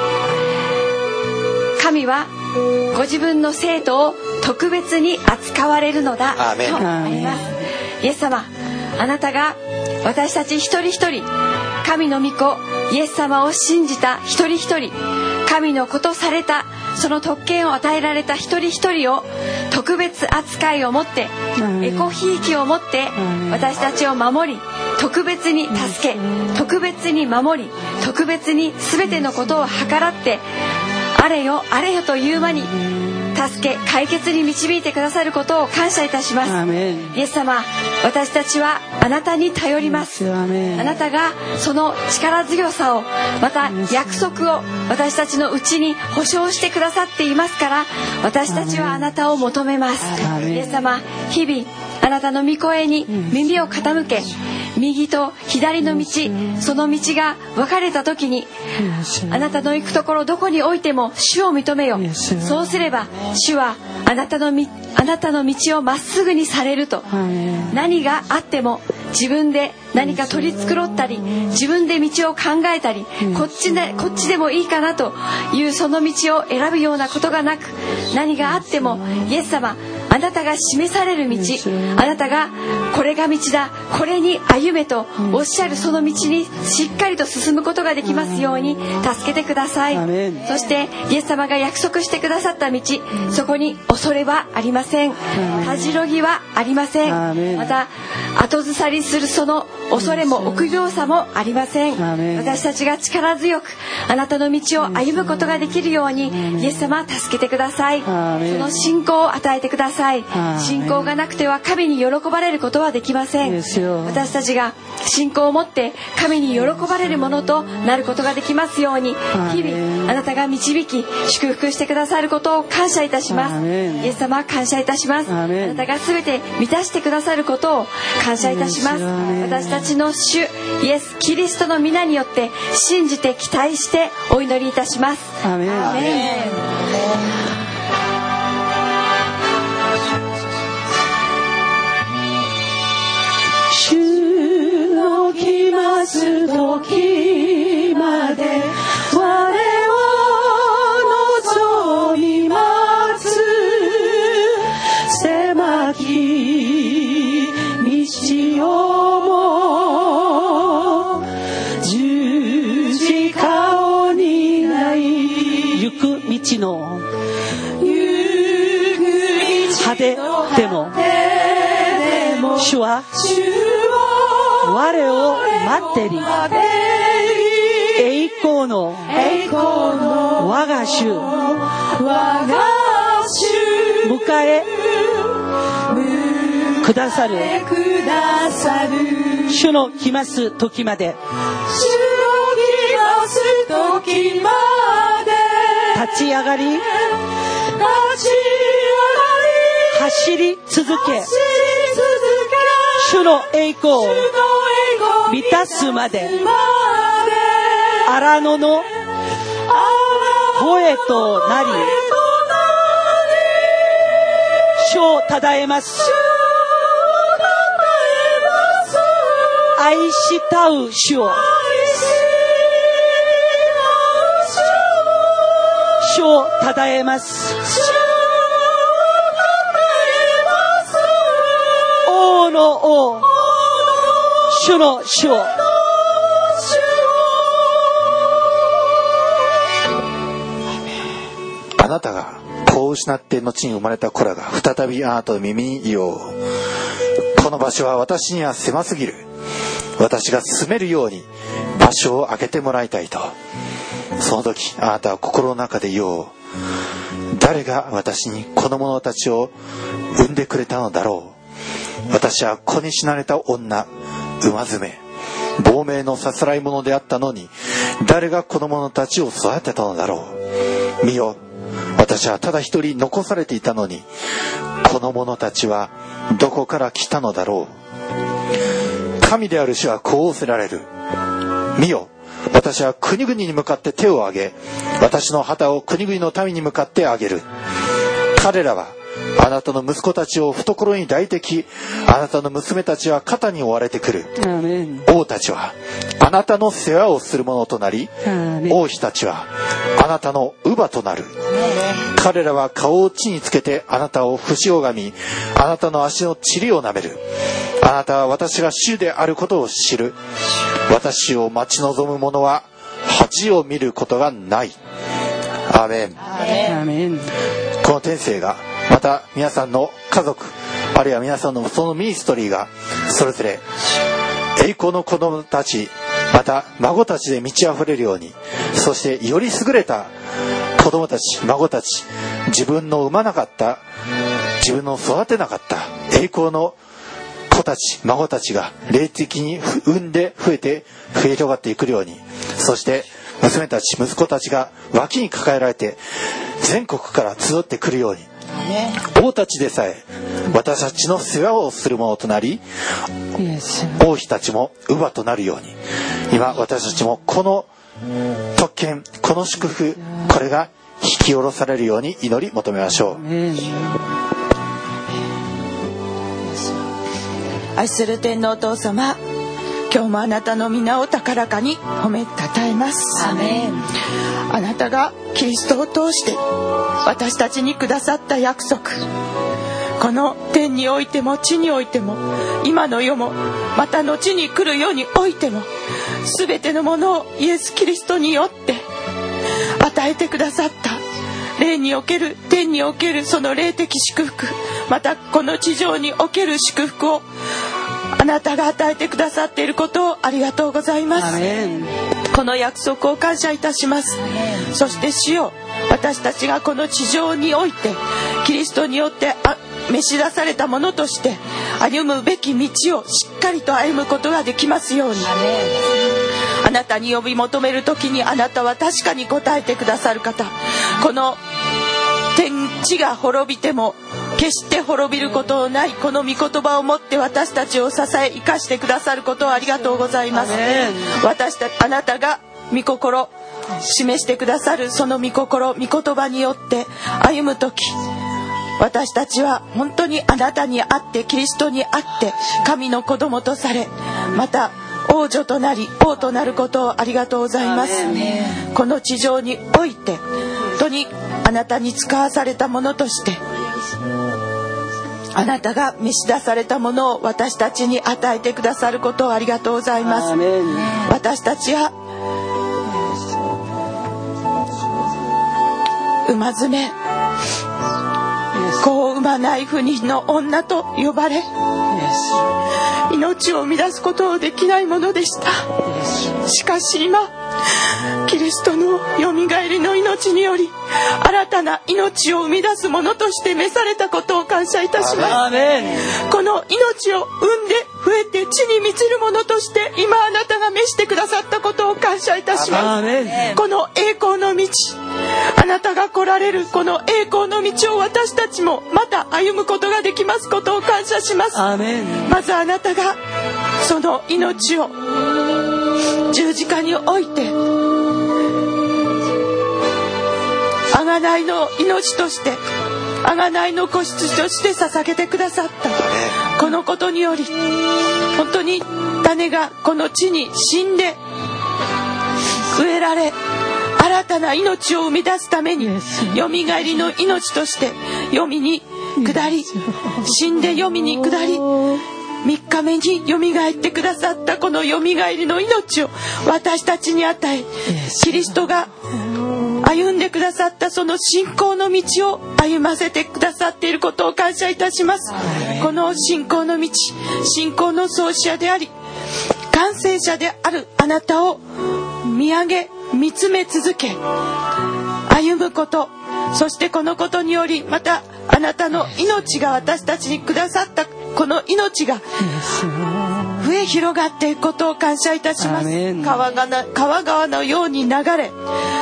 神はご自分の生徒を特別に扱われるのだとあります。イエス様、あなたが私たち一人一人、神の御子イエス様を信じた一人一人、神の子とされたその特権を与えられた一人一人を特別扱いを持って、エコひいきを持って私たちを守り、特別に助け、特別に守り、特別に全てのことを計らって、あれよあれよという間に助け解決に導いてくださることを感謝いたします。イエス様、私たちはあなたに頼ります。あなたがその力強さを、また約束を私たちのうちに保証してくださっていますから、私たちはあなたを求めます。イエス様、日々あなたの御声に耳を傾け、右と左の道、その道が分かれた時に、あなたの行くところどこにおいても主を認めよ。そうすれば主はあなたのみあなたの道をまっすぐにされると。何があっても自分で何か取り繕ったり、自分で道を考えたり、こっちでこっちでもいいかなというその道を選ぶようなことがなく、何があってもイエス様、あなたが示される道、あなたがこれが道だ、これに歩めとおっしゃるその道にしっかりと進むことができますように助けてください。そしてイエス様が約束してくださった道、そこに恐れはありません。たじろぎはありません。また後ずさりするその恐れも臆病さもありません。私たちが力強くあなたの道を歩むことができるようにイエス様助けてください。その信仰を与えてください。信仰がなくては神に喜ばれることはできません。私たちが信仰を持って神に喜ばれるものとなることができますように、日々あなたが導き祝福してくださることを感謝いたします。イエス様、感謝いたします。あなたが全て満たしてくださることを感謝いたします。私たちの主イエスキリストの皆によって信じて期待してお祈りいたします。アーメン。アーメン。 主の来ます時まで我を望みます。狭き主は我を待ってり、栄光の我が主迎えくださる主の来ます時まで立ち上がり走り続け、主の栄光を満たすまで、荒野の声となり、主をたたえます。愛慕う主を、主をたたえます。王の王、主の主を。 あなたが子を失って後に生まれた子らが再びあなたの耳に言おう。この場所は私には狭すぎる。私が住めるように場所を空けてもらいたいと。その時あなたは心の中で言おう。誰が私にこの者たちを産んでくれたのだろう。私は子に死なれた女、馬詰め、亡命のさすらい者であったのに、誰がこの者たちを育てたのだろう。見よ、私はただ一人残されていたのに、この者たちはどこから来たのだろう。神である主はこう仰せられる。見よ、私は国々に向かって手を挙げ、私の旗を国々の民に向かって挙げる。彼らはあなたの息子たちを懐に抱いてき、あなたの娘たちは肩に追われてくる。王たちはあなたの世話をする者となり、王妃たちはあなたの乳母となる。彼らは顔を地につけてあなたを節拝み、あなたの足の塵を舐める。あなたは私が主であることを知る。私を待ち望む者は恥を見ることがない。アーメン。 アーメン。 この天性がまた皆さんの家族、あるいは皆さんのそのミニストリーがそれぞれ栄光の子供たち、また孫たちで満ち溢れるように、そしてより優れた子供たち、孫たち、自分の産まなかった、自分の育てなかった栄光の子たち、孫たちが霊的に産んで増えて増え広がっていくように、そして娘たち、息子たちが脇に抱えられて全国から集ってくるように、王たちでさえ私たちの世話をする者となり、王妃たちも乳母となるように、今私たちもこの特権、この祝福、これが引き下ろされるように祈り求めましょう。 愛する天皇お父様、今日もあなたの皆を高らかに褒めたたえます。 アメン。 あなたがキリストを通して私たちにくださった約束、この天においても地においても、今の世もまた後に来る世においても、全てのものをイエス・キリストによって与えてくださった霊における、天におけるその霊的祝福、またこの地上における祝福をあなたが与えてくださっていることをありがとうございます。この約束を感謝いたします。そして主よ、私たちがこの地上においてキリストによってあ召し出されたものとして歩むべき道をしっかりと歩むことができますように。あなたに呼び求めるときにあなたは確かに答えてくださる方。この天地が滅びても決して滅びることのないこの御言葉をもって私たちを支え生かしてくださることをありがとうございます。私たあなたが御心示してくださるその御心、御言葉によって歩むとき、私たちは本当にあなたにあってキリストにあって神の子供とされ、また王女となり王となることをありがとうございます。この地上において本当にあなたに使わされたものとして、あなたが召し出されたものを私たちに与えてくださることをありがとうございます。私たちは馬詰め、子を産まない不妊の女と呼ばれ、 命を生み出すことをできないものでした。しかし今キリストのよみがえりの命により新たな命を生み出すものとして召されたことを感謝いたします。この命を生んで増えて地に満ちるものとして今あなたが召してくださったことを感謝いたします。この栄光の道、あなたが来られるこの栄光の道を私たちもまた歩むことができますことを感謝します。まずあなたがその命を十字架に置いて贖いの命として贖いの子羊として捧げてくださったこのことにより、本当に種がこの地に死んで植えられ新たな命を生み出すためによみがえりの命として読みに下り、死んで読みに下りみっかめによみがえってくださったこのよみがえりの命を私たちに与え、キリストが歩んでくださったその信仰の道を歩ませてくださっていることを感謝いたします。この信仰の道、信仰の創始者であり完成者であるあなたを見上げ見つめ続け歩むこと、そしてこのことによりまたあなたの命が私たちにくださったこの命が増え広がっていくことを感謝いたします。川がな川川のように流れ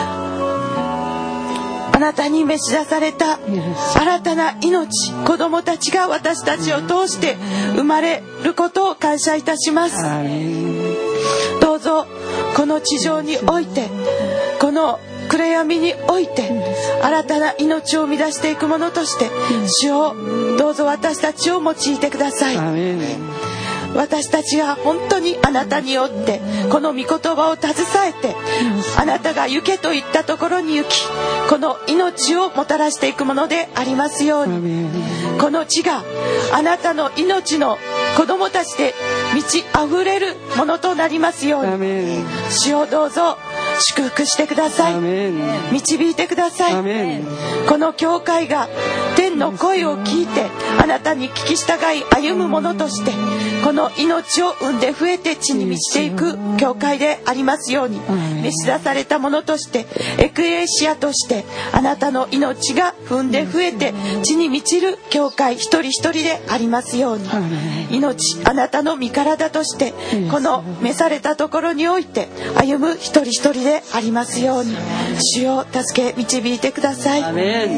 あなたに召し出された新たな命、子供たちが私たちを通して生まれることを感謝いたします。どうぞこの地上においてこの暗闇において新たな命を生み出していくものとして主をどうぞ私たちを用いてください。私たちは本当にあなたによってこの御言葉を携えてあなたが行けと言ったところに行きこの命をもたらしていくものでありますように、この地があなたの命の子供たちで満ち溢れるものとなりますように主をどうぞ祝福してください。導いてください。この教会が天の声を聞いてあなたに聞き従い歩むものとしてこの命を生んで増えて地に満ちていく教会でありますように、召し出されたものとしてエクレシアとしてあなたの命が踏んで増えて地に満ちる教会一人一人でありますように、命あなたの身体としてこの召されたところにおいて歩む一人一人でありますように主を助け導いてください。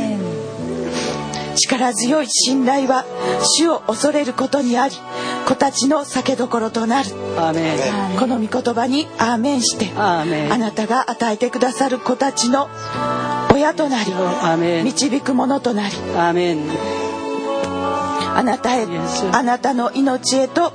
力強い信頼は主を恐れることにあり子たちの酒どころとなる。この御言葉にアーメンしてあなたが与えてくださる子たちの親となり導くものとなりあなたへあなたの命へと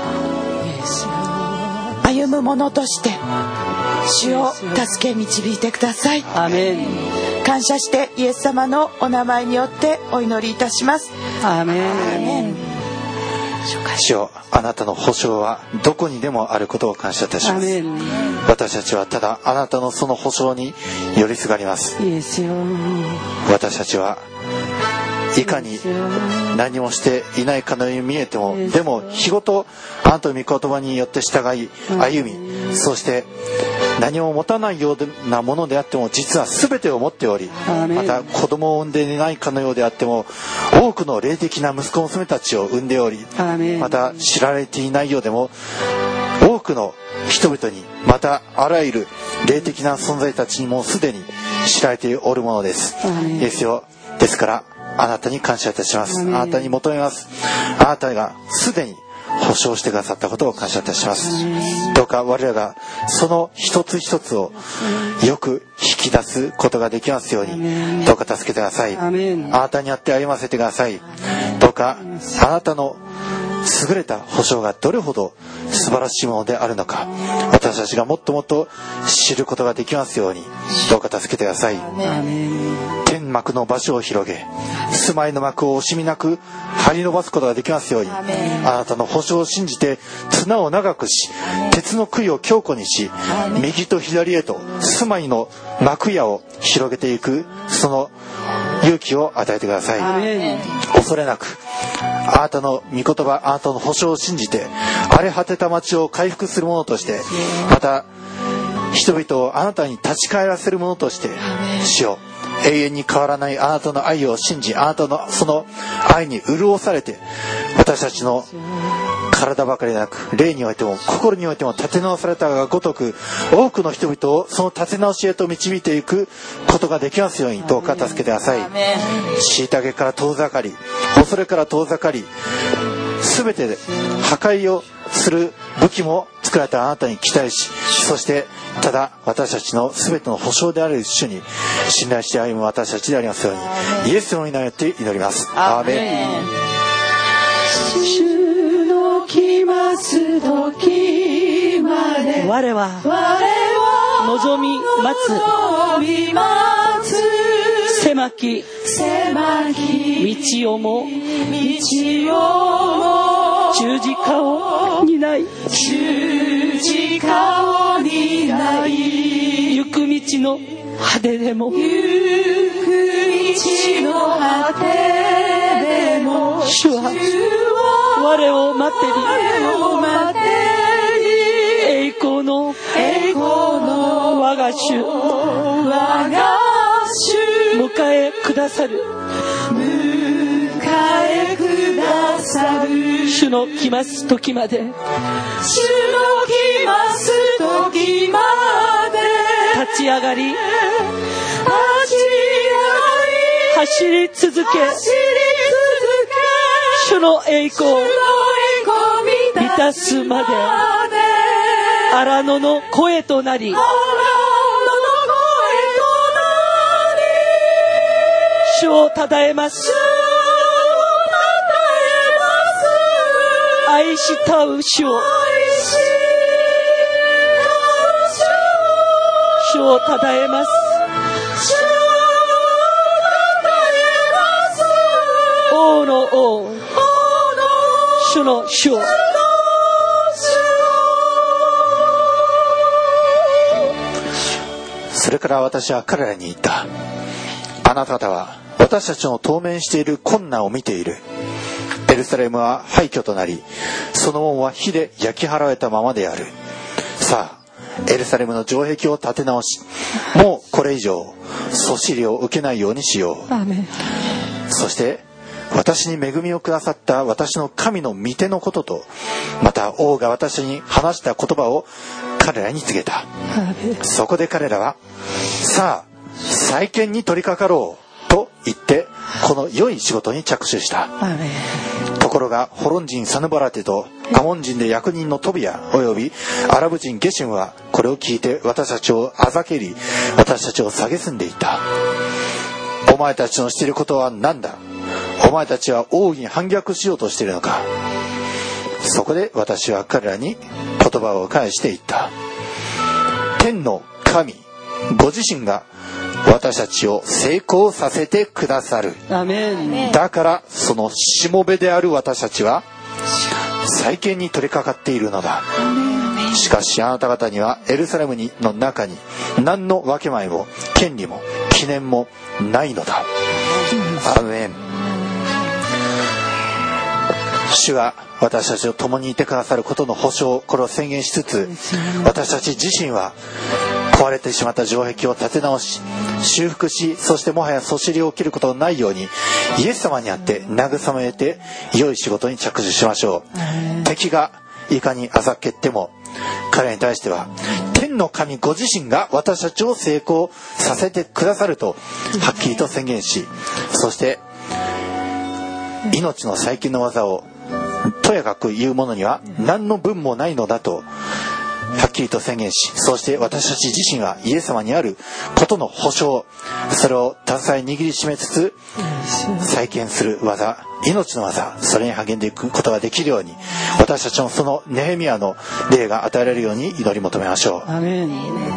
歩むものとして主を助け導いてください。アメン。感謝してイエス様のお名前によってお祈りいたします。アメン。アメン。 主よ、あなたの保証はどこにでもあることを感謝いたします。私たちはただあなたのその保証に寄りすがります。私たちはいかに何もしていないかのように見えても、でも日ごとあなたの御言葉によって従い歩み、そして何も持たないようなものであっても実は全てを持っており、また子供を産んでいないかのようであっても多くの霊的な息子娘たちを産んでおり、また知られていないようでも多くの人々に、またあらゆる霊的な存在たちにもすでに知られておるものです。イエスよ、ですからあなたに感謝いたします。あなたに求めます。あなたがすでに保証してくださったことを感謝いたします。どうか我らがその一つ一つをよく引き出すことができますように、どうか助けてください。あなたにあって歩ませてください。どうかあなたの優れた保証がどれほど素晴らしいものであるのか、私たちがもっともっと知ることができますように、どうか助けてください。天幕の場所を広げ、住まいの幕を惜しみなく張り伸ばすことができますように、あなたの保証を信じて綱を長くし、鉄の杭を強固にし、右と左へと住まいの幕屋を広げていくその勇気を与えてください。恐れなくあなたの御言葉、あなたの保証を信じて荒れ果てた町を回復するものとして、また人々をあなたに立ち返らせるものとして、主よ、永遠に変わらないあなたの愛を信じ、あなたのその愛に潤されて、私たちの体ばかりでなく霊においても心においても立て直されたがごとく、多くの人々をその立て直しへと導いていくことができますように、どうか助けてください。虐げから遠ざかり、恐れから遠ざかり、全てで破壊をする武器も作られたあなたに期待し、そしてただ私たちの全ての保証である主に信頼して歩む私たちでありますように、イエスの皆によって祈ります。アーメン。 主の来ます時まで我は望み待つ狭き道をも十字架を担い十字架を担い行く道の果てでも行く道の果てでも主は我を待ってり栄光の我が主迎えくださる迎えくださる主の来ます時まで主の来ます時まで立ち上がり立ち上がり走り続け走り続け主の栄光を主の栄光満たすまで荒野の声となり主をたたえます愛したう主を主をたたえます王の王主の主をそれから私は彼らに言った。あなた方は私たちの当面している困難を見ている。エルサレムは廃墟となり、その門は火で焼き払われたままである。さあ、エルサレムの城壁を立て直し、もうこれ以上そしりを受けないようにしよう。 アーメン。 そして私に恵みをくださった私の神の御手のことと、また王が私に話した言葉を彼らに告げた。そこで彼らは、さあ再建に取り掛かろうと言ってこの良い仕事に着手した。ところがホロン人サヌバラテとアモン人で役人のトビアおよびアラブ人ゲシュンはこれを聞いて私たちをあざけり、私たちを蔑んでいた。お前たちのしていることは何だ。お前たちは王に反逆しようとしているのか。そこで私は彼らに言葉を返して言った。天の神ご自身が私たちを成功させてくださる。 アメン。 だからそのしもべである私たちは再建に取り掛かっているのだ。しかしあなた方にはエルサレムの中に何の分け前も権利も記念もないのだ。アーメン。主が私たちと共にいてくださることの保証、これを宣言しつつ、私たち自身は壊れてしまった城壁を立て直し修復し、そしてもはやそしりを切ることのないようにイエス様にあって慰めて良い仕事に着手しましょう。敵がいかにあざけっても彼に対しては天の神ご自身が私たちを成功させてくださるとはっきりと宣言し、そして命の再建の技をとやかく言う者には何の分もないのだとはっきりと宣言し、そして私たち自身がイエス様にあることの保証、それを携え握りしめつつ再建する技、命の技、それに励んでいくことができるように、私たちもそのネヘミヤの霊が与えられるように祈り求めましょう。 アメン。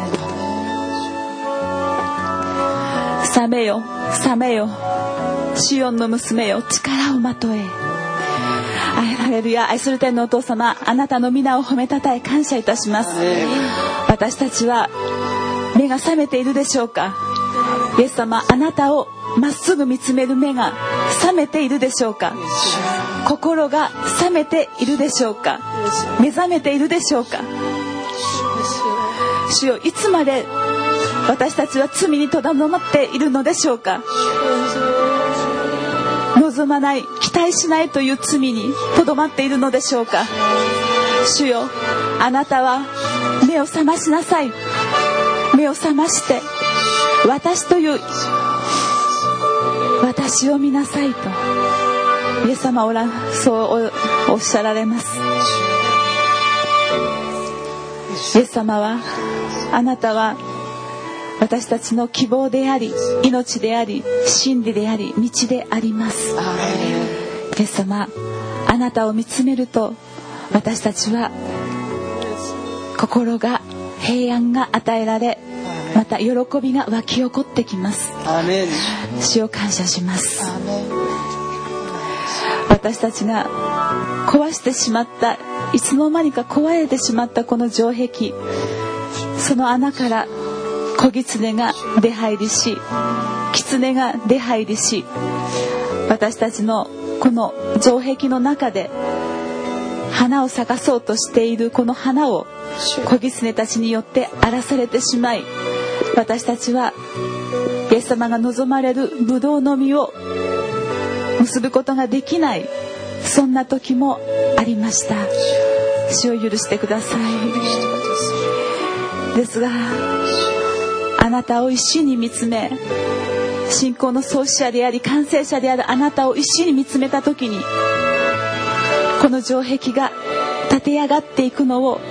覚めよ覚めよシオンの娘よ、力をまとえ。ハレルヤ。愛する天のお父様、あなたの皆を褒めたたえ感謝いたします。私たちは目が覚めているでしょうか。イエス様、あなたをまっすぐ見つめる目が冷めているでしょうか。心が冷めているでしょうか。目覚めているでしょうか。主よ、いつまで私たちは罪にとどまっているのでしょうか。望まない、期待しないという罪にとどまっているのでしょうか。主よ、あなたは目を覚ましなさい。目を覚まして私という私を見なさいとイエス様はそうおっしゃられます。イエス様は、あなたは私たちの希望であり、命であり、真理であり、道であります。イエス様、あなたを見つめると私たちは心が平安が与えられ、また喜びが湧き起こってきます。主を感謝します。私たちが壊してしまった、いつの間にか壊れてしまったこの城壁、その穴から子狐が出入りし、狐が出入りし、私たちのこの城壁の中で花を咲かそうとしているこの花を子狐たちによって荒らされてしまい、私たちはイエス様が望まれるブドウの実を結ぶことができない、そんな時もありました。主を許してください。ですが、あなたを一心に見つめ、信仰の創始者であり完成者であるあなたを一心に見つめた時に、この城壁が立て上がっていくのを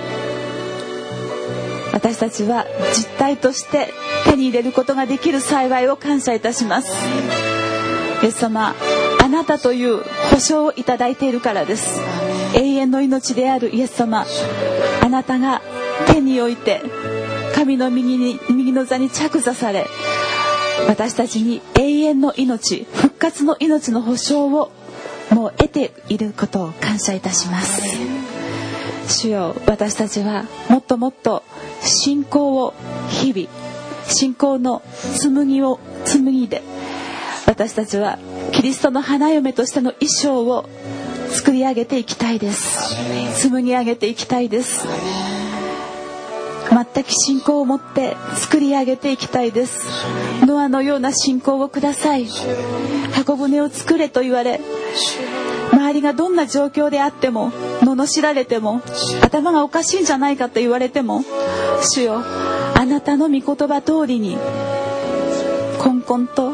私たちは実体として手に入れることができる幸いを感謝いたします。イエス様、あなたという保証をいただいているからです。永遠の命であるイエス様、あなたが手に置いて神の右に右の座に着座され、私たちに永遠の命、復活の命の保証をもう得ていることを感謝いたします。主よ、私たちはもっともっと信仰を日々、信仰の紡を紡で、私たちはキリストの花嫁としての衣装を作り上げていきたいです。紡ぎ上げていきたいです。全く信仰を持って作り上げていきたいです。ノアのような信仰をください。箱舟を作れと言われ、周りがどんな状況であっても、罵られても、頭がおかしいんじゃないかと言われても、主よ、あなたの御言葉通りにこんこんと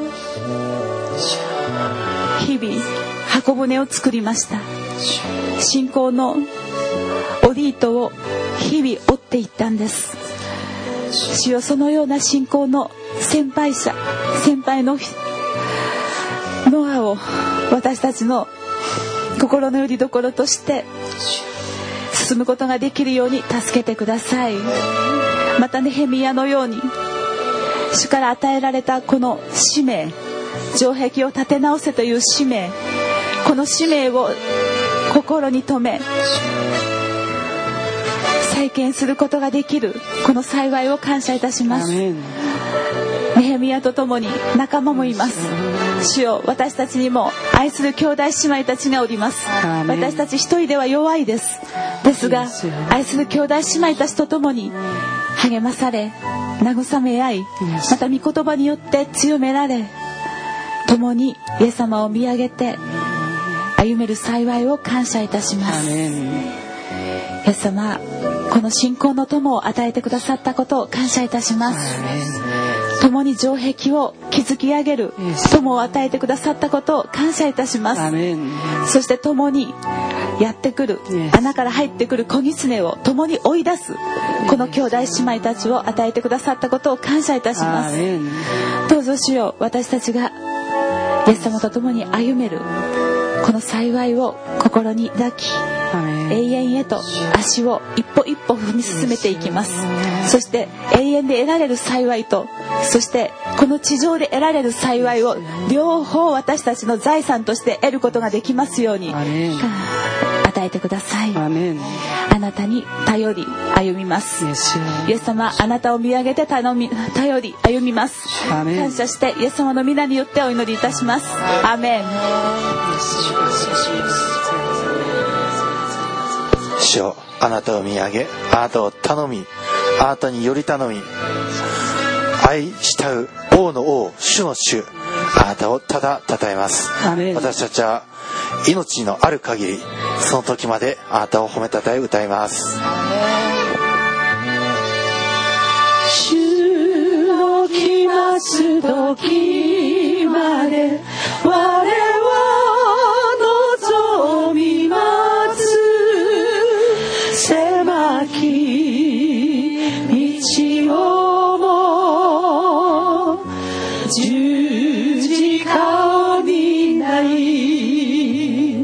日々箱舟を作りました。信仰の織り糸を日々織っていったんです。主よ、そのような信仰の先輩者、先輩のノアを私たちの心の拠り所として進むことができるように助けてください。またネヘミヤのように主から与えられたこの使命、城壁を立て直せという使命、この使命を心に留め再建することができるこの幸いを感謝いたします。ネヘミヤと共に仲間もいます。主よ、私たちにも愛する兄弟姉妹たちがおります。私たち一人では弱いです。ですが、愛する兄弟姉妹たちと共に励まされ、慰め合い、また御言葉によって強められ、共にイエス様を見上げて歩める幸いを感謝いたします。イエス様、この信仰の友を与えてくださったことを感謝いたします。共に城壁を築き上げる友を与えてくださったことを感謝いたします。そして共にやってくる、穴から入ってくる子狐を共に追い出すこの兄弟姉妹たちを与えてくださったことを感謝いたします。どうぞ主よ、私たちがイエス様と共に歩めるこの幸いを心に抱き、永遠へと足を一歩一歩踏み進めていきます。そして永遠で得られる幸いと、そしてこの地上で得られる幸いを両方私たちの財産として得ることができますように与えてください。 あなたに頼り歩みます。イエス様、あなたを見上げて頼み頼り歩みます。感謝してイエス様の皆によってお祈りいたします。アーメン。 主よ、あなたを見上げ、あなたを頼み、あなたにより頼み、愛慕う王の王、主の主、あなたをただ称えます。私たちは命のある限り、その時まであなたを褒めたたえ歌います。 主の来ます時まで我は望みます狭き道をも十字架を担い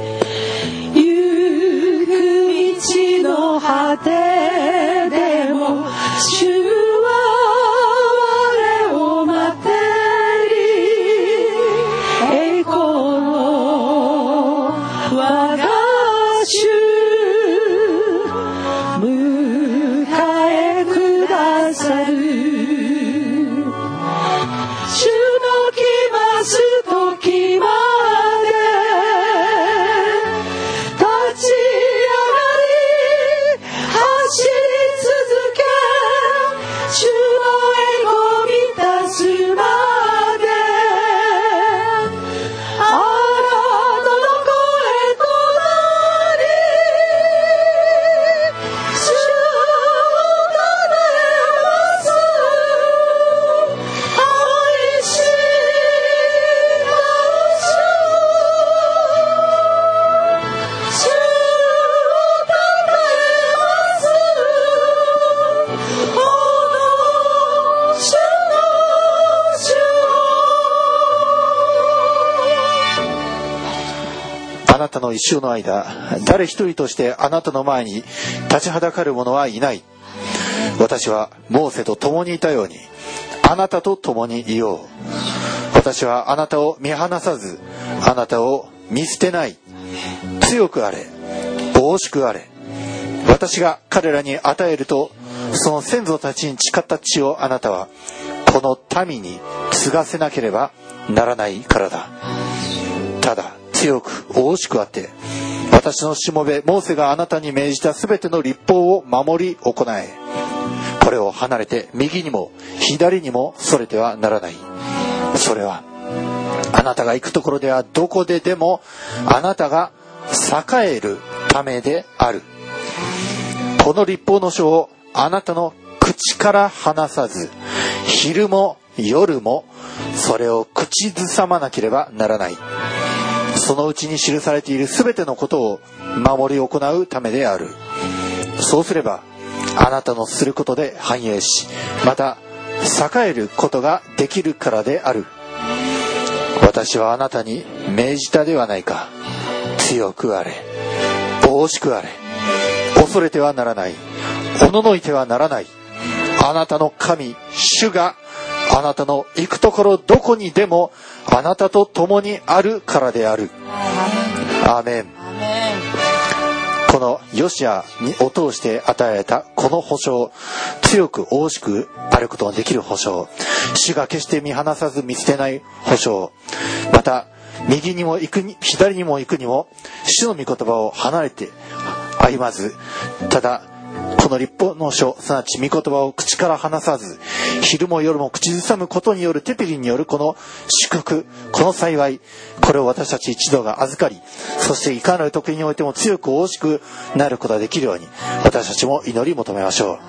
行く道の果てでも主は我を待ってり栄光の我が主迎えくださる主の来ます時まで立ち上がり走り続け主の栄光満たすまであなたの声となり主をたたえます愛しましょう主をたたえますこの主の主あなたの一生の間、誰一人としてあなたの前に立ちはだかる者はいない。私はモーセと共にいたようにあなたと共にいよう。私はあなたを見放さず、あなたを見捨てない。強くあれ、大しくあれ。私が彼らに与えると、その先祖たちに誓った地をあなたはこの民に継がせなければならないからだ。ただ強く大しくあって、私のしもべモーセがあなたに命じたすべての律法を守り行え。これを離れて右にも左にもそれてはならない。それはあなたが行くところではどこででもあなたが栄えるためである。この律法の書をあなたの口から離さず、昼も夜もそれを口ずさまなければならない。そのうちに記されているすべてのことを守り行うためである。そうすればあなたのすることで繁栄し、また栄えることができるからである。私はあなたに命じたではないか。強くあれ、大しくあれ。恐れてはならない。おののいてはならない。あなたの神主があなたの行くところどこにでもあなたと共にあるからである。アーメン。このヨシアを通して与えられたこの保証、強く大しくあることができる保証、主が決して見放さず見捨てない保証、また右にも行くに左にも行くにも主の御言葉を離れて歩まず、ただこの律法の書、すなわち御言葉を口から離さず、昼も夜も口ずさむことによるテピリによるこの祝福、この幸い、これを私たち一同が預かり、そしていかなる時においても強く大しくなることができるように、私たちも祈り求めましょう。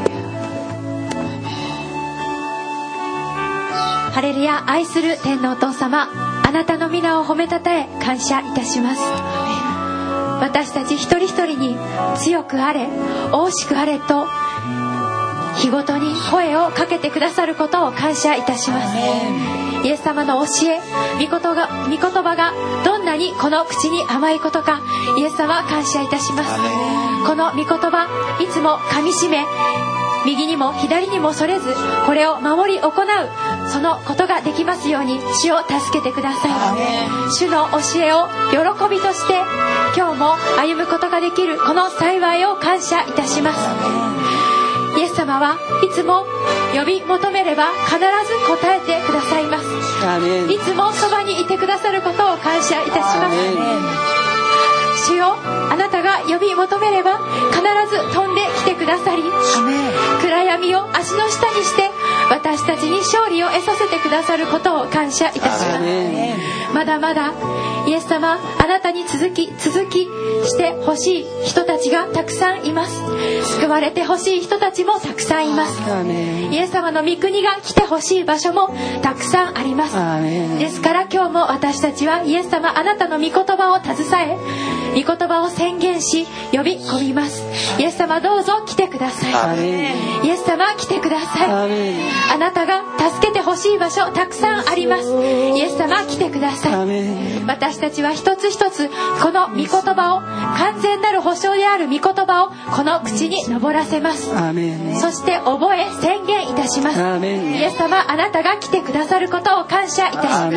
ハレルヤ。愛する天のお父様、あなたの皆を褒めたたえ感謝いたします。私たち一人一人に強くあれ、大しくあれと日ごとに声をかけてくださることを感謝いたします。イエス様の教え、御言葉が、御言葉がどんなにこの口に甘いことか、イエス様感謝いたします。この御言葉いつも噛みしめ右にも左にもそれずこれを守り行うそのことができますように主を助けてください。主の教えを喜びとして今日も歩むことができるこの幸いを感謝いたします。イエス様はいつも呼び求めれば必ず答えてくださいます。いつもそばにいてくださることを感謝いたします。主よ、あなたが呼び求めれば必ず飛んできてくださり、暗闇を足の下にして私たちに勝利を得させてくださることを感謝いたします。まだまだイエス様、あなたに続き続きしてほしい人たちがたくさんいます。救われてほしい人たちもたくさんいます。イエス様の御国が来てほしい場所もたくさんあります。ですから今日も私たちはイエス様、あなたの御言葉を携え、御言葉を宣言し呼び込みます。イエス様、どうぞ来てください。イエス様、来てください。あなたが助けてほしい場所たくさんあります。イエス様、来てください。私たちは一つ一つこの御言葉を、完全なる保証である御言葉をこの口に上らせます。そして覚え宣言いたします。イエス様、あなたが来てくださることを感謝いたします。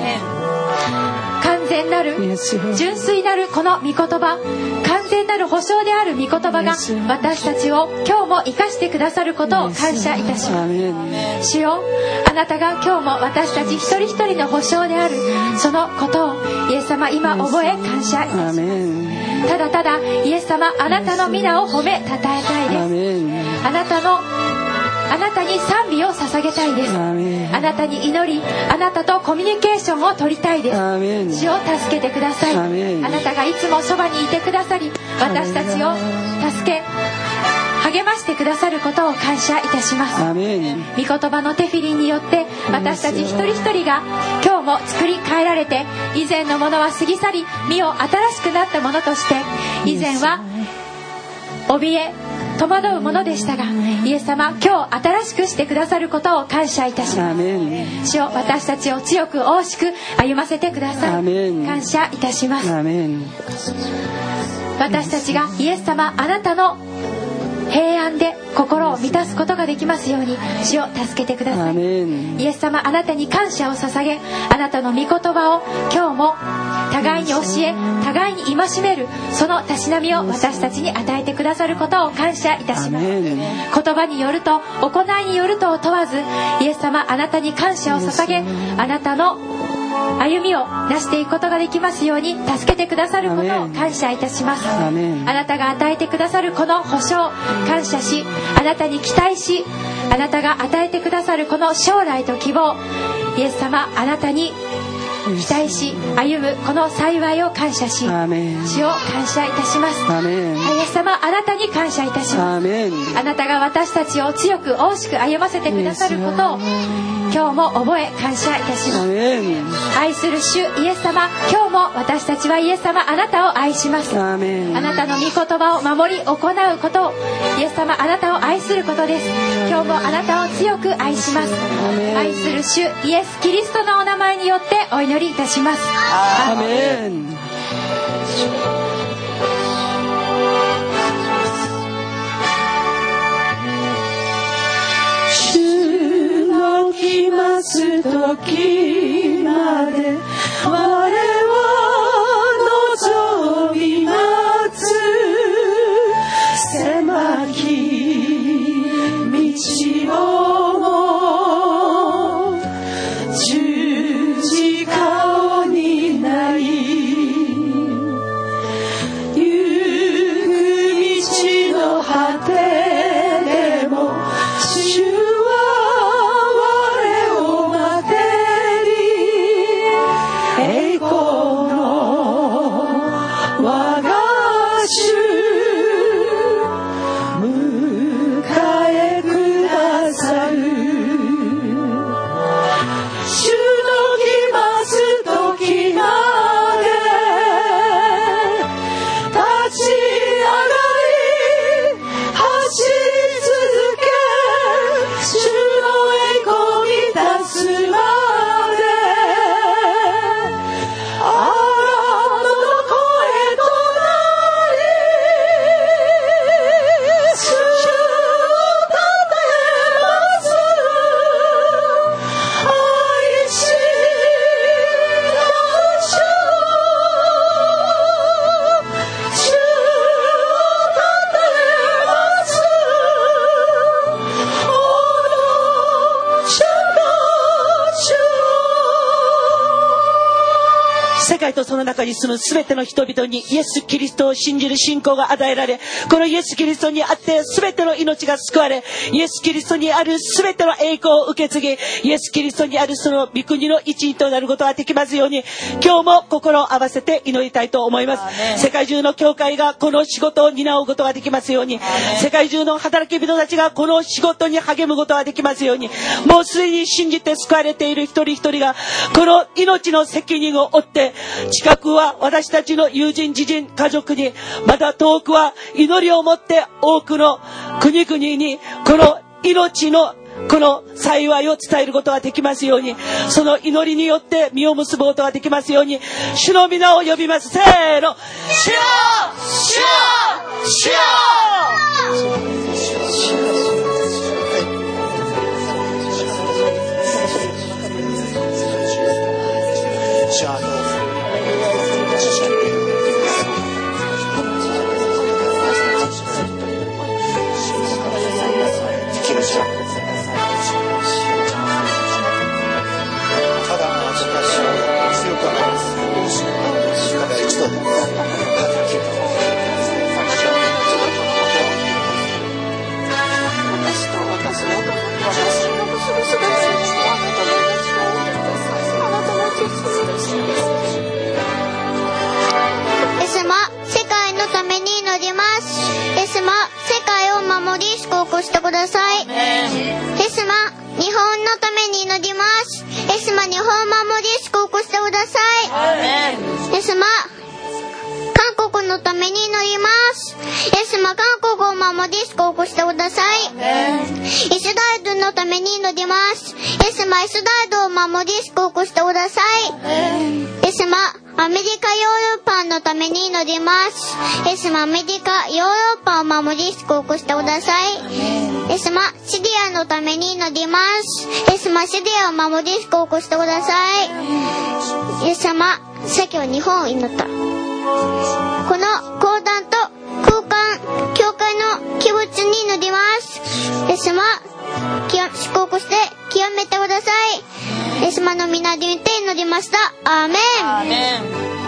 完全なる純粋なるこの御言葉、完全なる保証である御言葉が私たちを今日も生かしてくださることを感謝いたします。主よ、あなたが今日も私たち一人一人の保証であるそのことをイエス様、今覚え感謝いたします。ただただイエス様、あなたの皆を褒めたたえたいです。あなたのあなたに賛美を捧げたいです。あなたに祈り、あなたとコミュニケーションを取りたいです。主を助けてください。あなたがいつもそばにいてくださり、私たちを助け励ましてくださることを感謝いたします。御言葉のテフィリンによって私たち一人一人が今日も作り変えられて、以前のものは過ぎ去り、身を新しくなったものとして、以前は怯え戸惑うものでしたが、イエス様、今日新しくしてくださることを感謝いたします。主よ、私たちを強く大しく歩ませてください。感謝いたします。私たちがイエス様、あなたの平安で心を満たすことができますように主を助けてください。イエス様、あなたに感謝を捧げ、あなたの御言葉を今日も互いに教え、互いに戒めるそのたしなみを私たちに与えてくださることを感謝いたします。言葉によると行いによるとを問わず、イエス様、あなたに感謝を捧げ、あなたの歩みをなしていくことができますように助けてくださることを感謝いたします。あなたが与えてくださるこの保証、感謝し、あなたに期待し、あなたが与えてくださるこの将来と希望、イエス様、あなたに期待し歩むこの幸いを感謝し、主を感謝いたします。イエス様、あなたに感謝いたします。あなたが私たちを強く大しく歩ませてくださることを今日も覚え感謝いたします。愛する主イエス様、今日も私たちはイエス様、あなたを愛します。あなたの御言葉を守り行うことを、イエス様、あなたを愛することです。今日もあなたを強く愛します。愛する主イエス・キリストのお名前によってお祈りいたします。アーメン。 主の来ます時まで我は望み待つ、狭き道を十字架を担い、行く道の果てでも主は我を待てり、栄光の我が主とその中に住むすべての人々にイエス・キリストを信じる信仰が与えられ、このイエス・キリストにあってすべての命が救われ、イエス・キリストにあるすべての栄光を受け継ぎ、イエス・キリストにあるその御国の一員となることができますように、今日も心を合わせて祈りたいと思います。世界中の教会がこの仕事を担うことができますように、世界中の働き人たちがこの仕事に励むことができますように、もうすでに信じて救われている一人一人がこの命の責任を負って、近くは私たちの友人知人家族に、また遠くは祈りを持って多くの国々にこの命のこの幸いを伝えることができますように、その祈りによって実を結ぶことができますように、主の皆を呼びます。せーの、主よ、主よ、主よ。 してください。イエス様、日本のために祈ります。イエス様、日本を守り祝福してください。イエス様、韓国のために祈ります。イエス様、韓国を守り祝福してください。イスラエルのために祈ります。イエス様、イスラエルを守り祝福してください。イエス様、アメリカ、ヨーロッパのために祈ります。イエス様、アメリカ、ヨーロッパを守り祝福してください。イエス様、シリアのために祈ります。イエス様、シリアを守り祝福してください。イエス様、さっきは日本を祈った。この講談と空間、教会の器物に祈ります。イエス様、祝福して清めてください。イエス様の皆によって祈りました。アーメン。アーメン。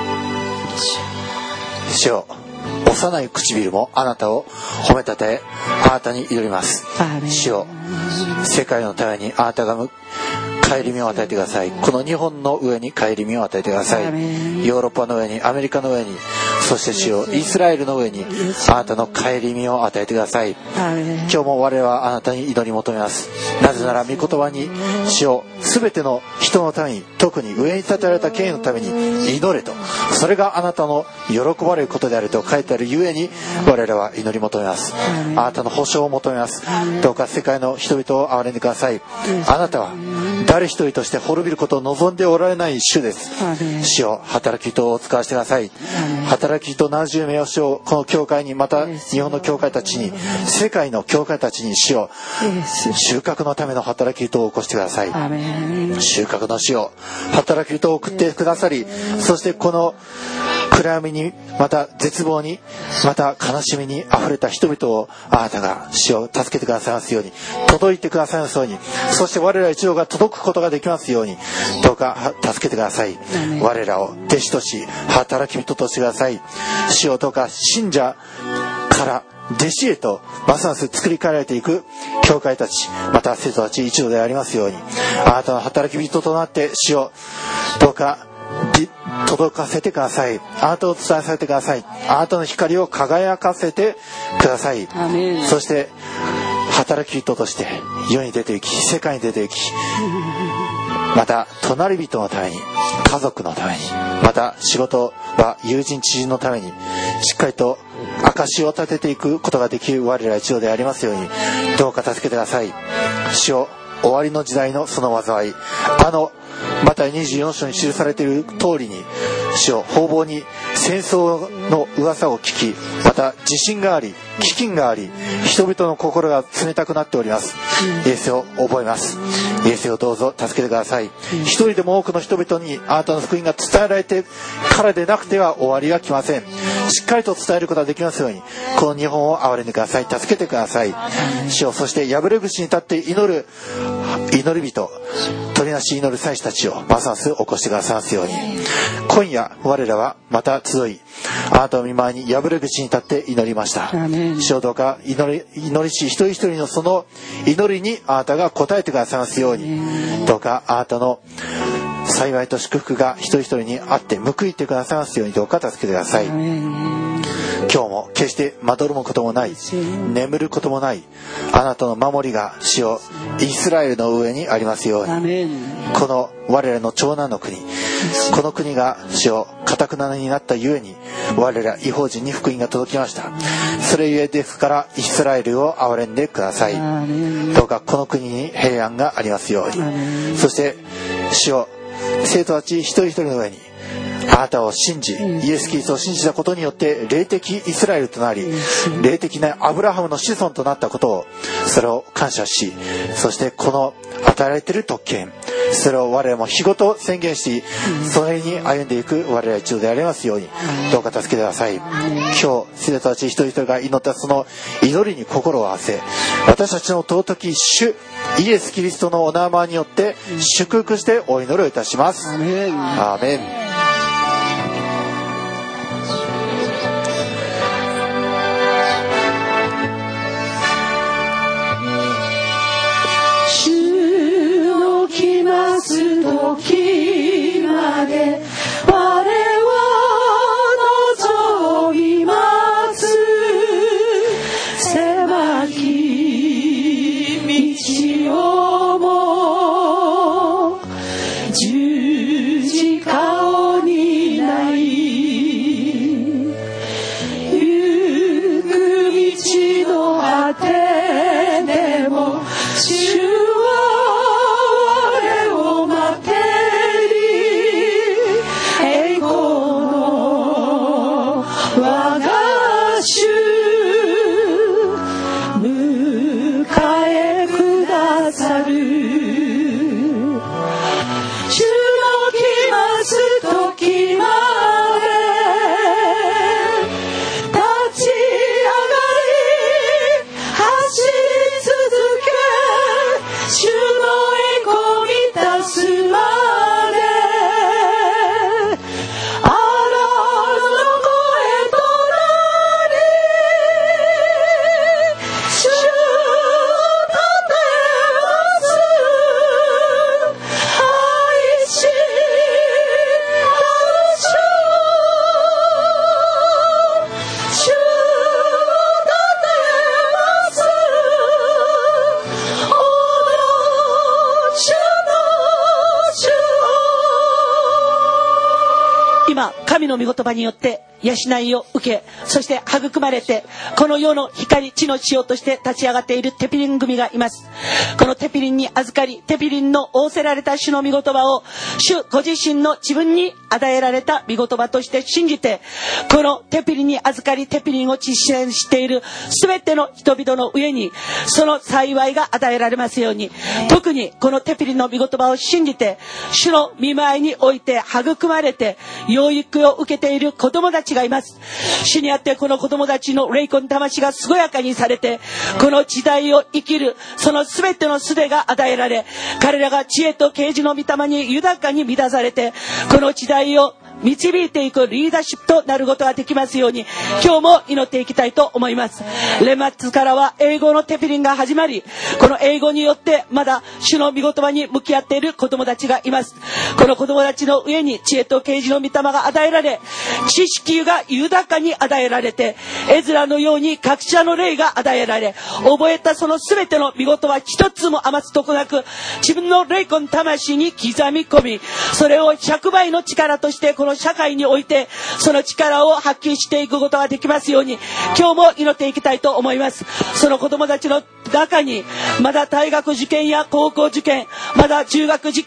主よ、幼い唇もあなたを褒めたたえ、あなたに祈ります。主よ、世界のためにあなたが顧みを与えてください。この日本の上に顧みを与えてください。ヨーロッパの上に、アメリカの上に、そして主よ、イスラエルの上にあなたの顧みを与えてください。今日も我々はあなたに祈り求めます。なぜなら御言葉に、主よ、すべての人のために、特に上に立てられた権威のために祈れと、それがあなたの喜ばれることであると書いてあるゆえに、我々は祈り求めます。あなたの保証を求めます。どうか世界の人々を憐れんでください。あなたは誰一人として滅びることを望んでおられない主です。主よ、働き人を使わせてください。働き人ななじゅうめいを主よ、この教会に、また日本の教会たちに、世界の教会たちに主よ、収穫のための働き人を起こしてください。収穫の主よ、働き人を送ってくださり、そしてこの暗闇に、また絶望に、また悲しみにあふれた人々をあなたが主を助けてくださいますように、届いてくださいますように、そして我ら一同が届くことができますように、どうか助けてください。我らを弟子とし働き人としてください。主よ、どうか信者から弟子へとますます作り変えられていく教会たち、また生徒たち一同でありますように、あなたの働き人となって主よ、どうか届かせてください。あなたを伝えさせてください。あなたの光を輝かせてください。そして働き人として世に出て行き、世界に出て行き、また隣人のために、家族のために、また仕事は友人知人のためにしっかりと証を立てていくことができる我ら一同でありますように、どうか助けてください。主よ、終わりの時代のその災い、あのマタイにじゅうよん章に記されている通りに、主よ、方々に戦争の噂を聞き、また地震があり、飢饉があり、人々の心が冷たくなっております。イエスを覚えます。イエスをどうぞ助けてください。一人でも多くの人々にあなたの福音が伝えられてからでなくては終わりが来ません。しっかりと伝えることができますように、この日本を憐れんでください。助けてください。主よ、そして破れ口に立って祈る祈り人、鳥なし祈る祭司たちをますます起こしてくださいますように。今夜我らはまた集い、あなたの御前に破れ口に立って祈りました。主よどうか祈り祈りし一人一人のその祈りにあなたが応えてくださいますように。どうかあなたの幸いと祝福が一人一人にあって報いてくださいますように、どうか助けてください。今日も決してまどろむこともない、眠ることもない、あなたの守りが主よイスラエルの上にありますように。この我らの長男の国、この国が主よ堅くなになったゆえに我ら異邦人に福音が届きました。それゆえですからイスラエルを憐れんでください。どうかこの国に平安がありますように。そして主よ生徒たち一人一人の上にあなたを信じ、イエス・キリストを信じたことによって霊的イスラエルとなり、霊的なアブラハムの子孫となったことを、それを感謝し、そしてこの与えられている特権、それを我らも日ごと宣言し、それに歩んでいく我ら一同でありますように、どうか助けてください。今日生徒たち一人一人が祈ったその祈りに心を合わせ、私たちの尊き主イエス・キリストのお名前によって祝福してお祈りをいたします。アーメン。 来ます時まで我は望みます狭き道をも十字架を担い行く道の果てでも主神の御言葉によって養いを受け、そして育まれてこの世の光地の塩として立ち上がっているテピリン組がいます。このテピリンに預かり、テピリンの仰せられた主の御言葉を主ご自身の自分に与えられた御言葉として信じて、このテピリンに預かりテピリンを実践している全ての人々の上にその幸いが与えられますように。特にこのテピリンの御言葉を信じて主の御前において育まれて養育を受けている子供たちがいます。主にあってこの子供たちの霊魂魂が健やかにされて、この時代を生きるその全ての術が与えられ、彼らが知恵と啓示の御霊に豊かに満たされて、この時代を導いていくリーダーシップとなることができますように、今日も祈っていきたいと思います。レマッツからは英語のテピリンが始まり、この英語によってまだ主の御言葉に向き合っている子供たちがいます。この子供たちの上に知恵と啓示の御霊が与えられ、知識が豊かに与えられて、エズラのように各社の霊が与えられ、覚えたその全ての御言葉一つも余すとこなく自分の霊魂魂に刻み込み、それをひゃくばいの力としてこの社会においてその力を発揮していくことができますように、今日も祈っていきたいと思います。その子供たちの中にまだ大学受験や高校受験、まだ中学受験、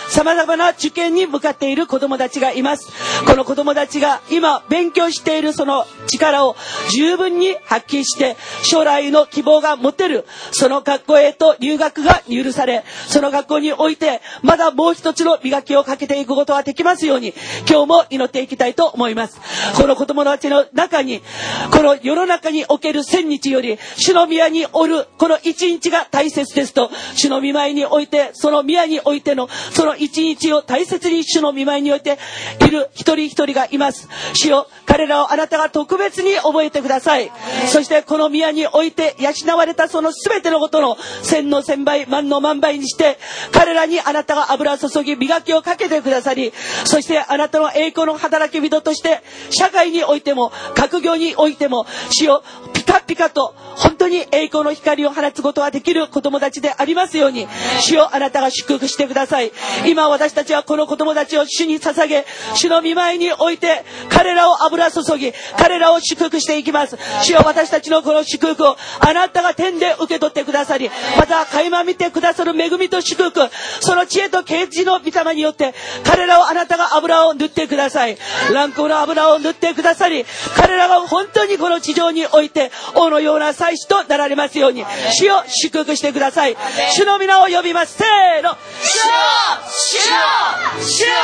様々な受験に向かっている子供たちがいます。この子供たちが今勉強しているその力を十分に発揮して将来の希望が持てるその学校へと入学が許され、その学校においてまだもう一つの磨きをかけていくことができますように今日も祈っていきたいと思います。この子供たちの中にこの世の中における千日より主の宮におるこの一日が大切ですと、主の御前においてその宮においてのその一日を大切に主の御前においている一人一人がいます。主よ、彼らをあなたが特別に覚えてください。そしてこの宮において養われたその全てのことの千の千倍万の万倍にして彼らにあなたが油を注ぎ磨きをかけてくださり、そしてあなたの栄光の働き人として社会においても学業においても主よ、ピカピカと本当に栄光の光を放つことができる子供たちでありますように主よ、あなたが祝福してください。今私たちはこの子供たちを主に捧げ、主の御前において彼らを油注ぎ彼らを祝福していきます。主よ、私たちのこの祝福をあなたが天で受け取ってくださり、また垣間見てくださる恵みと祝福、その知恵と啓示の御霊によって彼らをあなたが油を塗ってください。蘭光の油を塗ってくださり、彼らが本当にこの地上において王のような祭司となられますように主よ、祝福してください。主の皆を呼びます。せーの、主よ、主よ、主よ。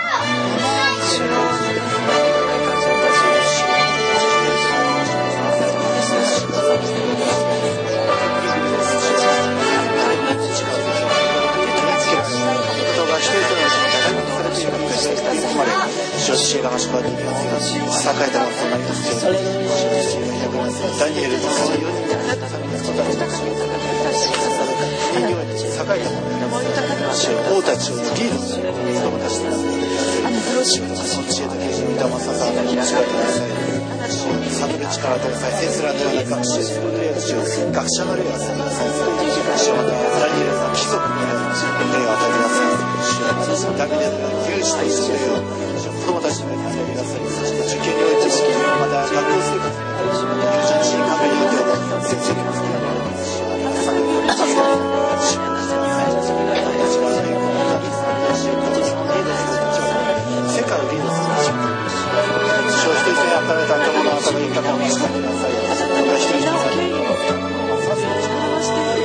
主知恵が増し加わっていきますが、栄えたらそうなりますように、主知恵がいなくなります。ダニエルのそのよにんの民の子たちの主を栄えたものであります。主よ、王たちをリードする子供たちです。主よ、その知恵と啓示の御霊ささあなき間違えてください。主よ、悟る力と再生するのような学習する霊を主よ、学者の霊を与えてください。主よ、またダニエルの貴族の霊を与えてください。主よ、ダビデの勇士とする霊を子供たちの上に与えてください。そして受験においてもまた学校生活においても友人関係においても先生にも助けられますし、あなたが助けてください。主よ、私が愛を持った主よ、今年のリードするたちは世界をリードするたちは主よ、一人一人与えた頭の頭に頭を見つかってください。また一人一人がさせてください。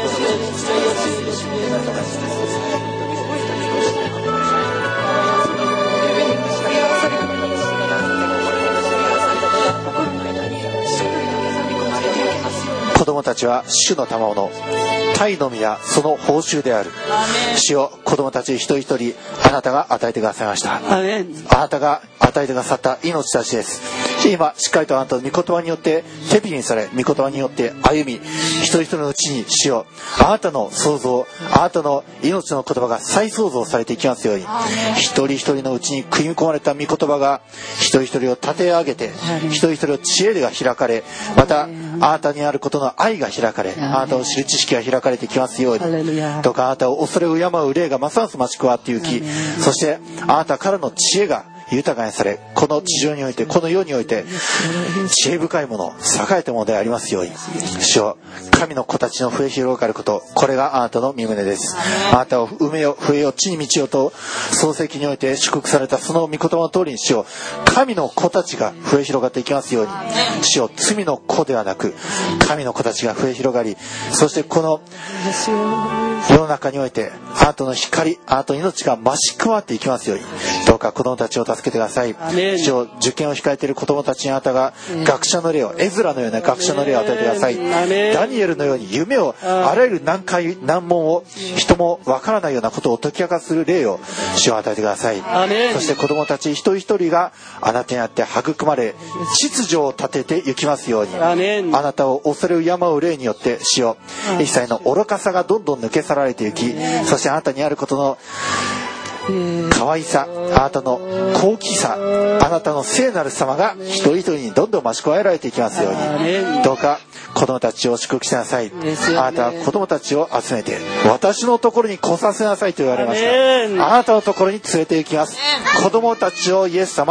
子供たちは主の賜物、鯛の実その報酬である。主よ、子供たち一人一人あなたが与えてくださいました。あなたが与えてくださった命たちです。今しっかりとあなたの御言葉によって手引きにされ、御言葉によって歩み、一人一人のうちに主よ、あなたの創造、あなたの命の言葉が再創造されていきますように、一人一人のうちに組み込まれた御言葉が一人一人を立て上げて、一人一人の知恵が開かれ、またあなたにあることの愛が開かれ、あなたを知る知識が開かれていきますように、どうかあなたを恐れ敬う霊がますます増し加わっていき、そしてあなたからの知恵が豊かにされ、この地上において、この世において知恵深いもの、栄えたものでありますように。主よ、神の子たちの増え広がること、これがあなたの御胸です。あなたを埋めよ、増えよ、地に満ちよと創世記において祝福されたその御言葉の通りに、主よ、神の子たちが増え広がっていきますように。主よ、罪の子ではなく神の子たちが増え広がり、そしてこの世の中においてあなたの光、あなたの命が増し加わっていきますように。どうか子供たちを助けてください。主よ、受験を控えている子供たちにあなたが学者の霊を、エズラのような学者の霊を与えてください。ダニエルのように夢を、あらゆる難解難問を、人もわからないようなことを解き明かする霊を主を与えてください。そして子供たち一人一人があなたにあって育まれ、秩序を立てていきますように。あなたを恐れ敬う霊によって主よ、一切の愚かさがどんどん抜け去られていき、そしてあなたにあることの可愛さ、あなたの高貴さ、あなたの聖なる様が一人一人にどんどん増し加えられていきますように。どうか子供たちを祝福しなさい。あなたは子供たちを集めて私のところに来させなさいと言われました。あなたのところに連れて行きます。子供たちをイエス様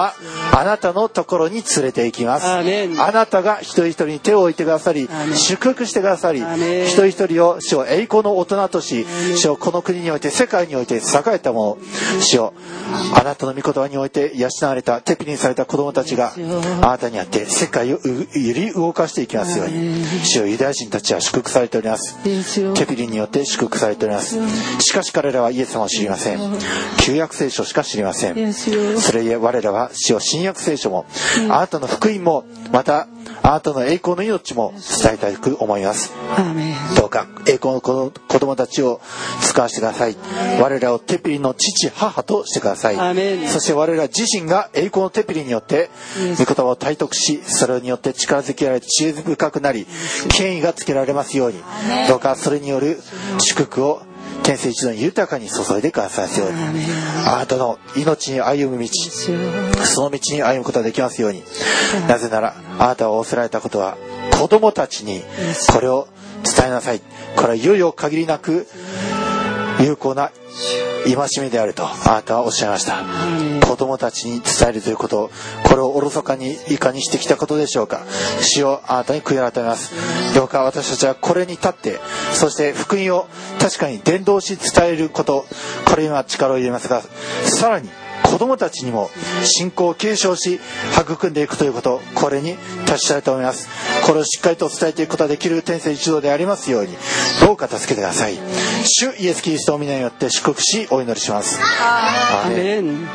あなたのところに連れて行きます。あなたが一人一人に手を置いてくださり、祝福してくださり、一人一人を主を栄光の大人とし、主をこの国において世界において栄えたもの、主をあなたの御言葉において養われたテピリにされた子供たちがあなたにあって世界を揺り動かしていきますように、主をユダヤ人たちは祝福されております。テピリによって祝福されております。しかし彼らはイエス様を知りません。旧約聖書しか知りません。それゆえ我らは主を新約聖書もあなたの福音もまたあなたの栄光の命も伝えたく思います。どうか栄光の子供たちを使わせてください。我らをテピリの父母としてください。そして我ら自身が栄光のテピリによって御言葉を体得し、それによって力づけられて知恵深くなり権威がつけられますように、どうかそれによる祝福を天性一度に豊かに注いでくださいますように、あなたの命に歩む道、その道に歩むことができますように。なぜならあなたを仰せられたことは子供たちにこれを伝えなさい。これはいよいよ限りなく有効な戒めであるとあなたはおっしゃいました。子供たちに伝えるということ、これをおろそかにいかにしてきたことでしょうか。主をあなたに悔い改めます。どうか私たちはこれに立って、そして福音を確かに伝道し伝えること、これには力を入れますが、さらに子供たちにも信仰を継承し育んでいくということ、これに達したいと思います。これをしっかりと伝えていくことができる天性一同でありますように、どうか助けてください。主イエスキリストの皆によって祝福しお祈りします。アーメン。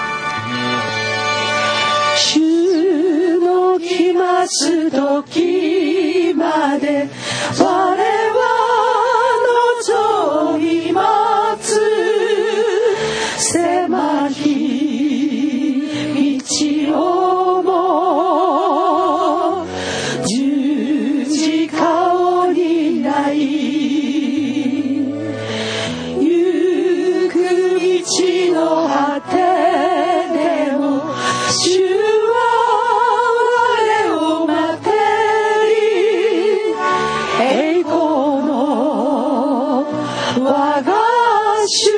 主の来ます時まで我は望み待つ。狭き道をも十字架を担い、行く道の果てでも主は我を待てり、栄光の我が主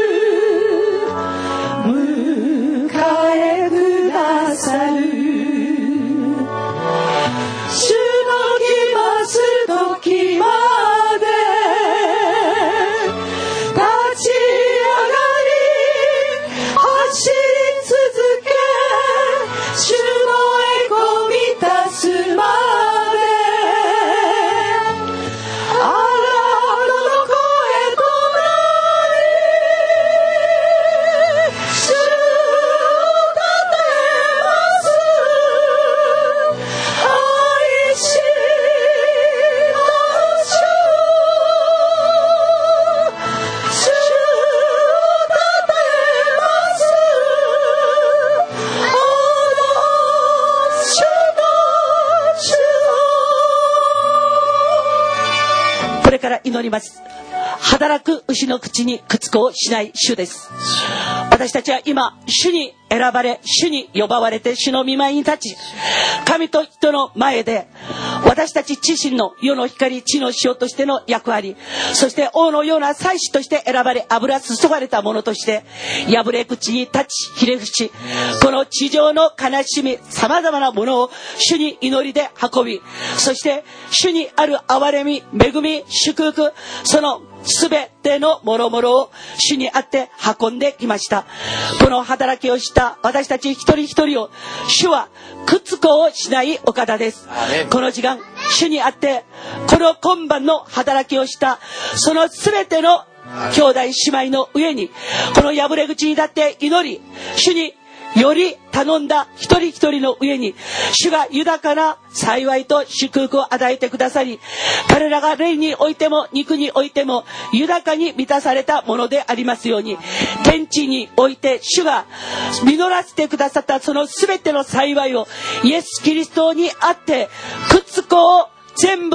祈ります。働く牛の口に屈服をしない主です。私たちは今主に選ばれ、主に呼ばわれて、主の御前に立ち、神と人の前で私たち自身の世の光、地の塩としての役割、そして王のような祭司として選ばれ、油注がれたものとして破れ口に立ちひれ伏し、この地上の悲しみ、さまざまなものを主に祈りで運び、そして主にある憐れみ、恵み、祝福、そのすべての諸々を主にあって運んできました。この働きをした私たち一人一人を主は屈服をしないお方です。この時間主にあってこの今晩の働きをしたそのすべての兄弟姉妹の上にこの破れ口に立って祈り、主により頼んだ一人一人の上に主が豊かな幸いと祝福を与えてくださり、彼らが霊においても肉においても豊かに満たされたものでありますように、天地において主が実らせてくださったその全ての幸いをイエス・キリストにあって屈服を全部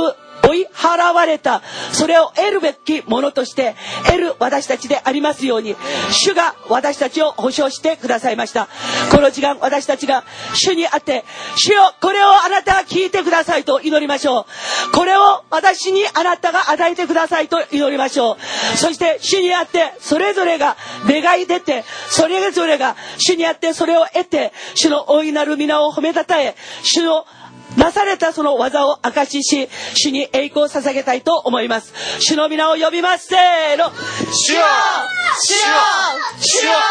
追い払われた、それを得るべきものとして得る私たちでありますように、主が私たちを保証してくださいました。この時間、私たちが主にあって、主よ、これをあなたが聞いてくださいと祈りましょう。これを私にあなたが与えてくださいと祈りましょう。そして主にあってそれぞれが願い出て、それぞれが主にあってそれを得て、主の大いなる皆を褒めたたえ、主のなされたその技を証しし、主に栄光を捧げたいと思います。主の皆を呼びます。せーの、主よ、主よ、主よ。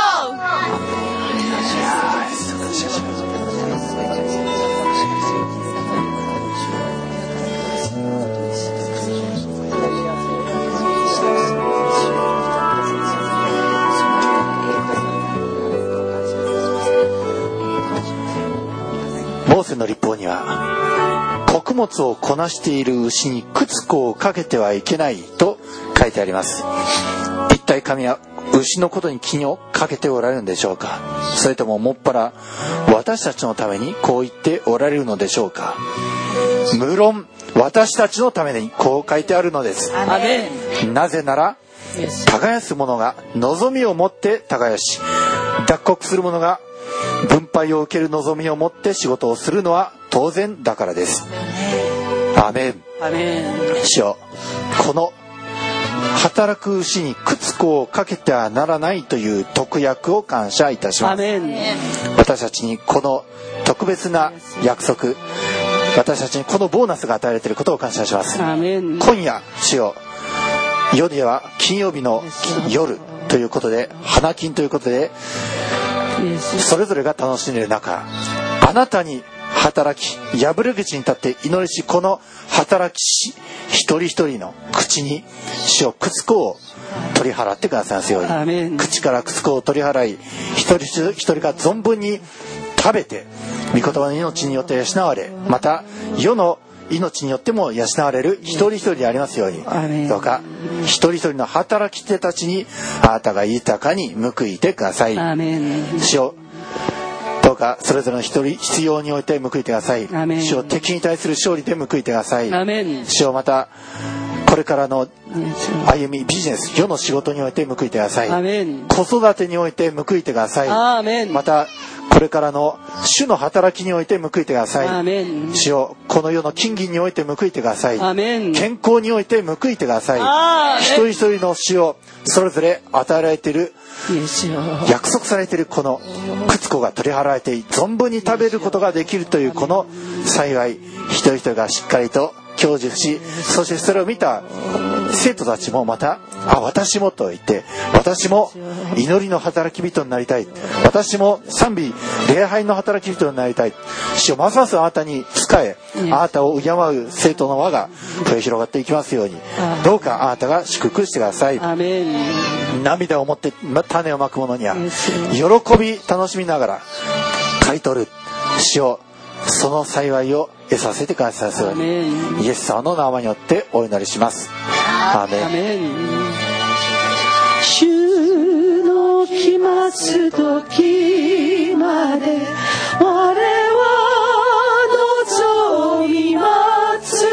モーセの律法には、穀物をこなしている牛に靴子をかけてはいけないと書いてあります。一体神は牛のことに気をかけておられるんでしょうか。それとももっぱら私たちのためにこう言っておられるのでしょうか。無論私たちのためにこう書いてあるのです。なぜなら、耕す者が望みを持って耕し、脱穀する者が分配を受ける望みを持って仕事をするのは当然だからです。アメン。 アメン。 主よ、この働く牛に靴子をかけてはならないという特約を感謝いたします。 アメン。 私たちにこの特別な約束、私たちにこのボーナスが与えられていることを感謝します。 アメン。 今夜、主よ、夜では金曜日の夜ということで、花金ということで、それぞれが楽しんでいる中、あなたに働き、破れ口に立って祈りし、この働きし一人一人の口に主を靴子を取り払ってくださいますように。口から靴子を取り払い、一人一人が存分に食べて、御言葉の命によって養われ、また世の命によっても養われる一人一人でありますように。どうか一人一人の働き手たちにあなたが豊かに報いてください。主よ、どうかそれぞれの一人必要において報いてください。主よ、敵に対する勝利で報いてください。主よ、またこれからの歩み、ビジネス、世の仕事において報いてください。子育てにおいて報いてください。またこれからの主の働きにおいて報いてください。主よ、この世の金銀において報いてください。健康において報いてください。一人一人の主をそれぞれ与えられている、約束されているこの靴子が取り払われて存分に食べることができるというこの幸い、一人一人がしっかりと享受し、そしてそれを見た生徒たちもまた、あ、私もと言って、私も祈りの働き人になりたい、私も賛美礼拝の働き人になりたい、主よ、ますますあなたに仕え、あなたを敬う生徒の輪が増え広がっていきますように、どうかあなたが祝福してください。涙を持って種をまく者には喜び楽しみながら刈り取る、主よ、その幸いを得させてくださいますように、イエス様の名前によってお祈りします。アーメン。 主の来ます時まで我は望み待つ、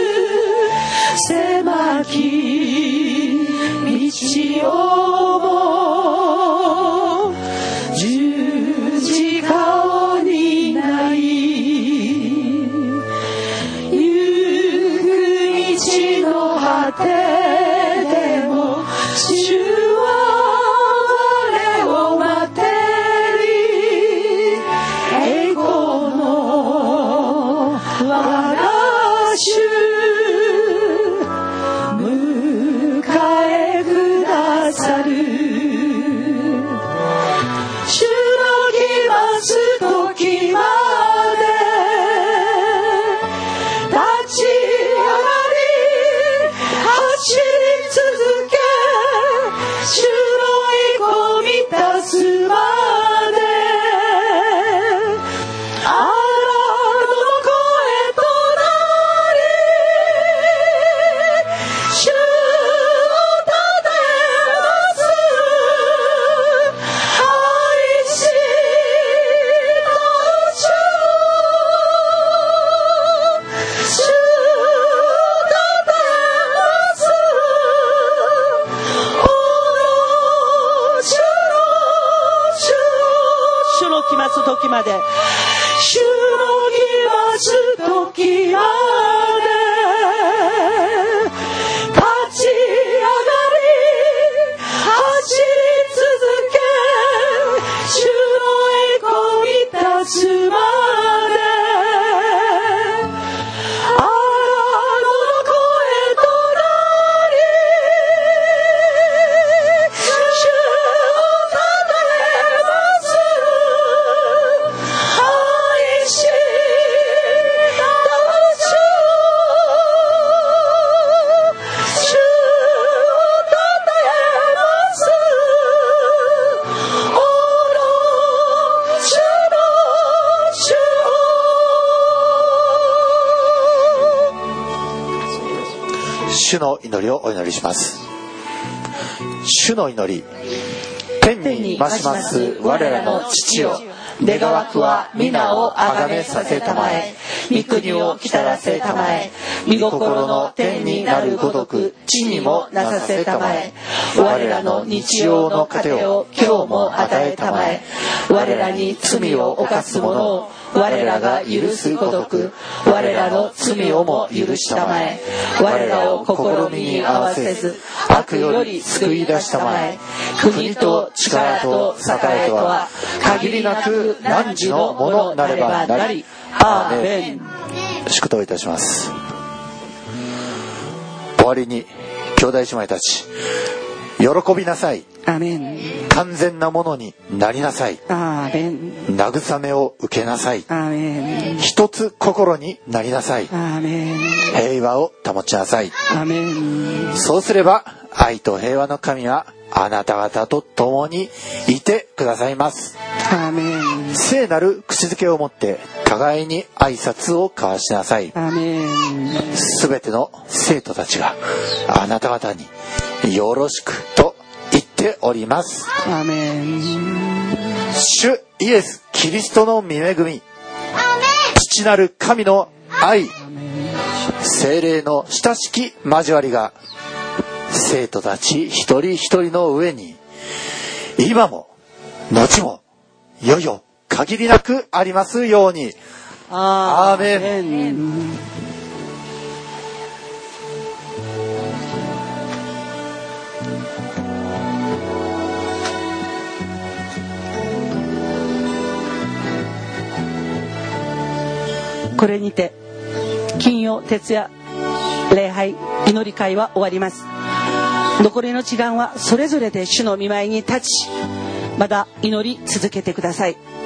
狭き道をも十字架を担い、果てでも主は我を待てり、栄光の我が主迎えくださる。主の来ます時まで立ち上がり走す時まで、主の来ます時まで、立ち上がり走り続け、主の栄光満たすまで、 主の祈りをお祈りします。主の祈り。天に増します我らの父よ、願わくは皆をあがめさせたまえ、御国を来たらせたまえ、御心の天になるごとく地にもなさせたまえ、我らの日曜の糧を今日も与えたまえ、我らに罪を犯す者を我らが許すごとく我らの罪をも許したまえ、我らを試みに合わせず悪より救い出したまえ、国と力と栄とは限りなく汝のものなればなり。アーメン。祝祷いたします。終わりに兄弟姉妹たち、喜びなさい。 アーメン。 完全なものになりなさい。 アーメン。 慰めを受けなさい。 アーメン。 一つ心になりなさい。 アーメン。 平和を保ちなさい。 アーメン。 そうすれば愛と平和の神はあなた方と共にいてくださいます。 アーメン。 聖なる口づけを持って互いに挨拶を交わしなさい。 アーメン。 すべての生徒たちがあなた方によろしくと言っております。 アーメン。 主イエス・キリストの御恵み、父なる神の愛、聖霊の親しき交わりが生徒たち一人一人の上に今も後もいよいよ限りなくありますように。アーメン。 これにて金曜徹夜礼拝祈り会は終わります。残りの時間はそれぞれで主の御前に立ち、まだ祈り続けてください。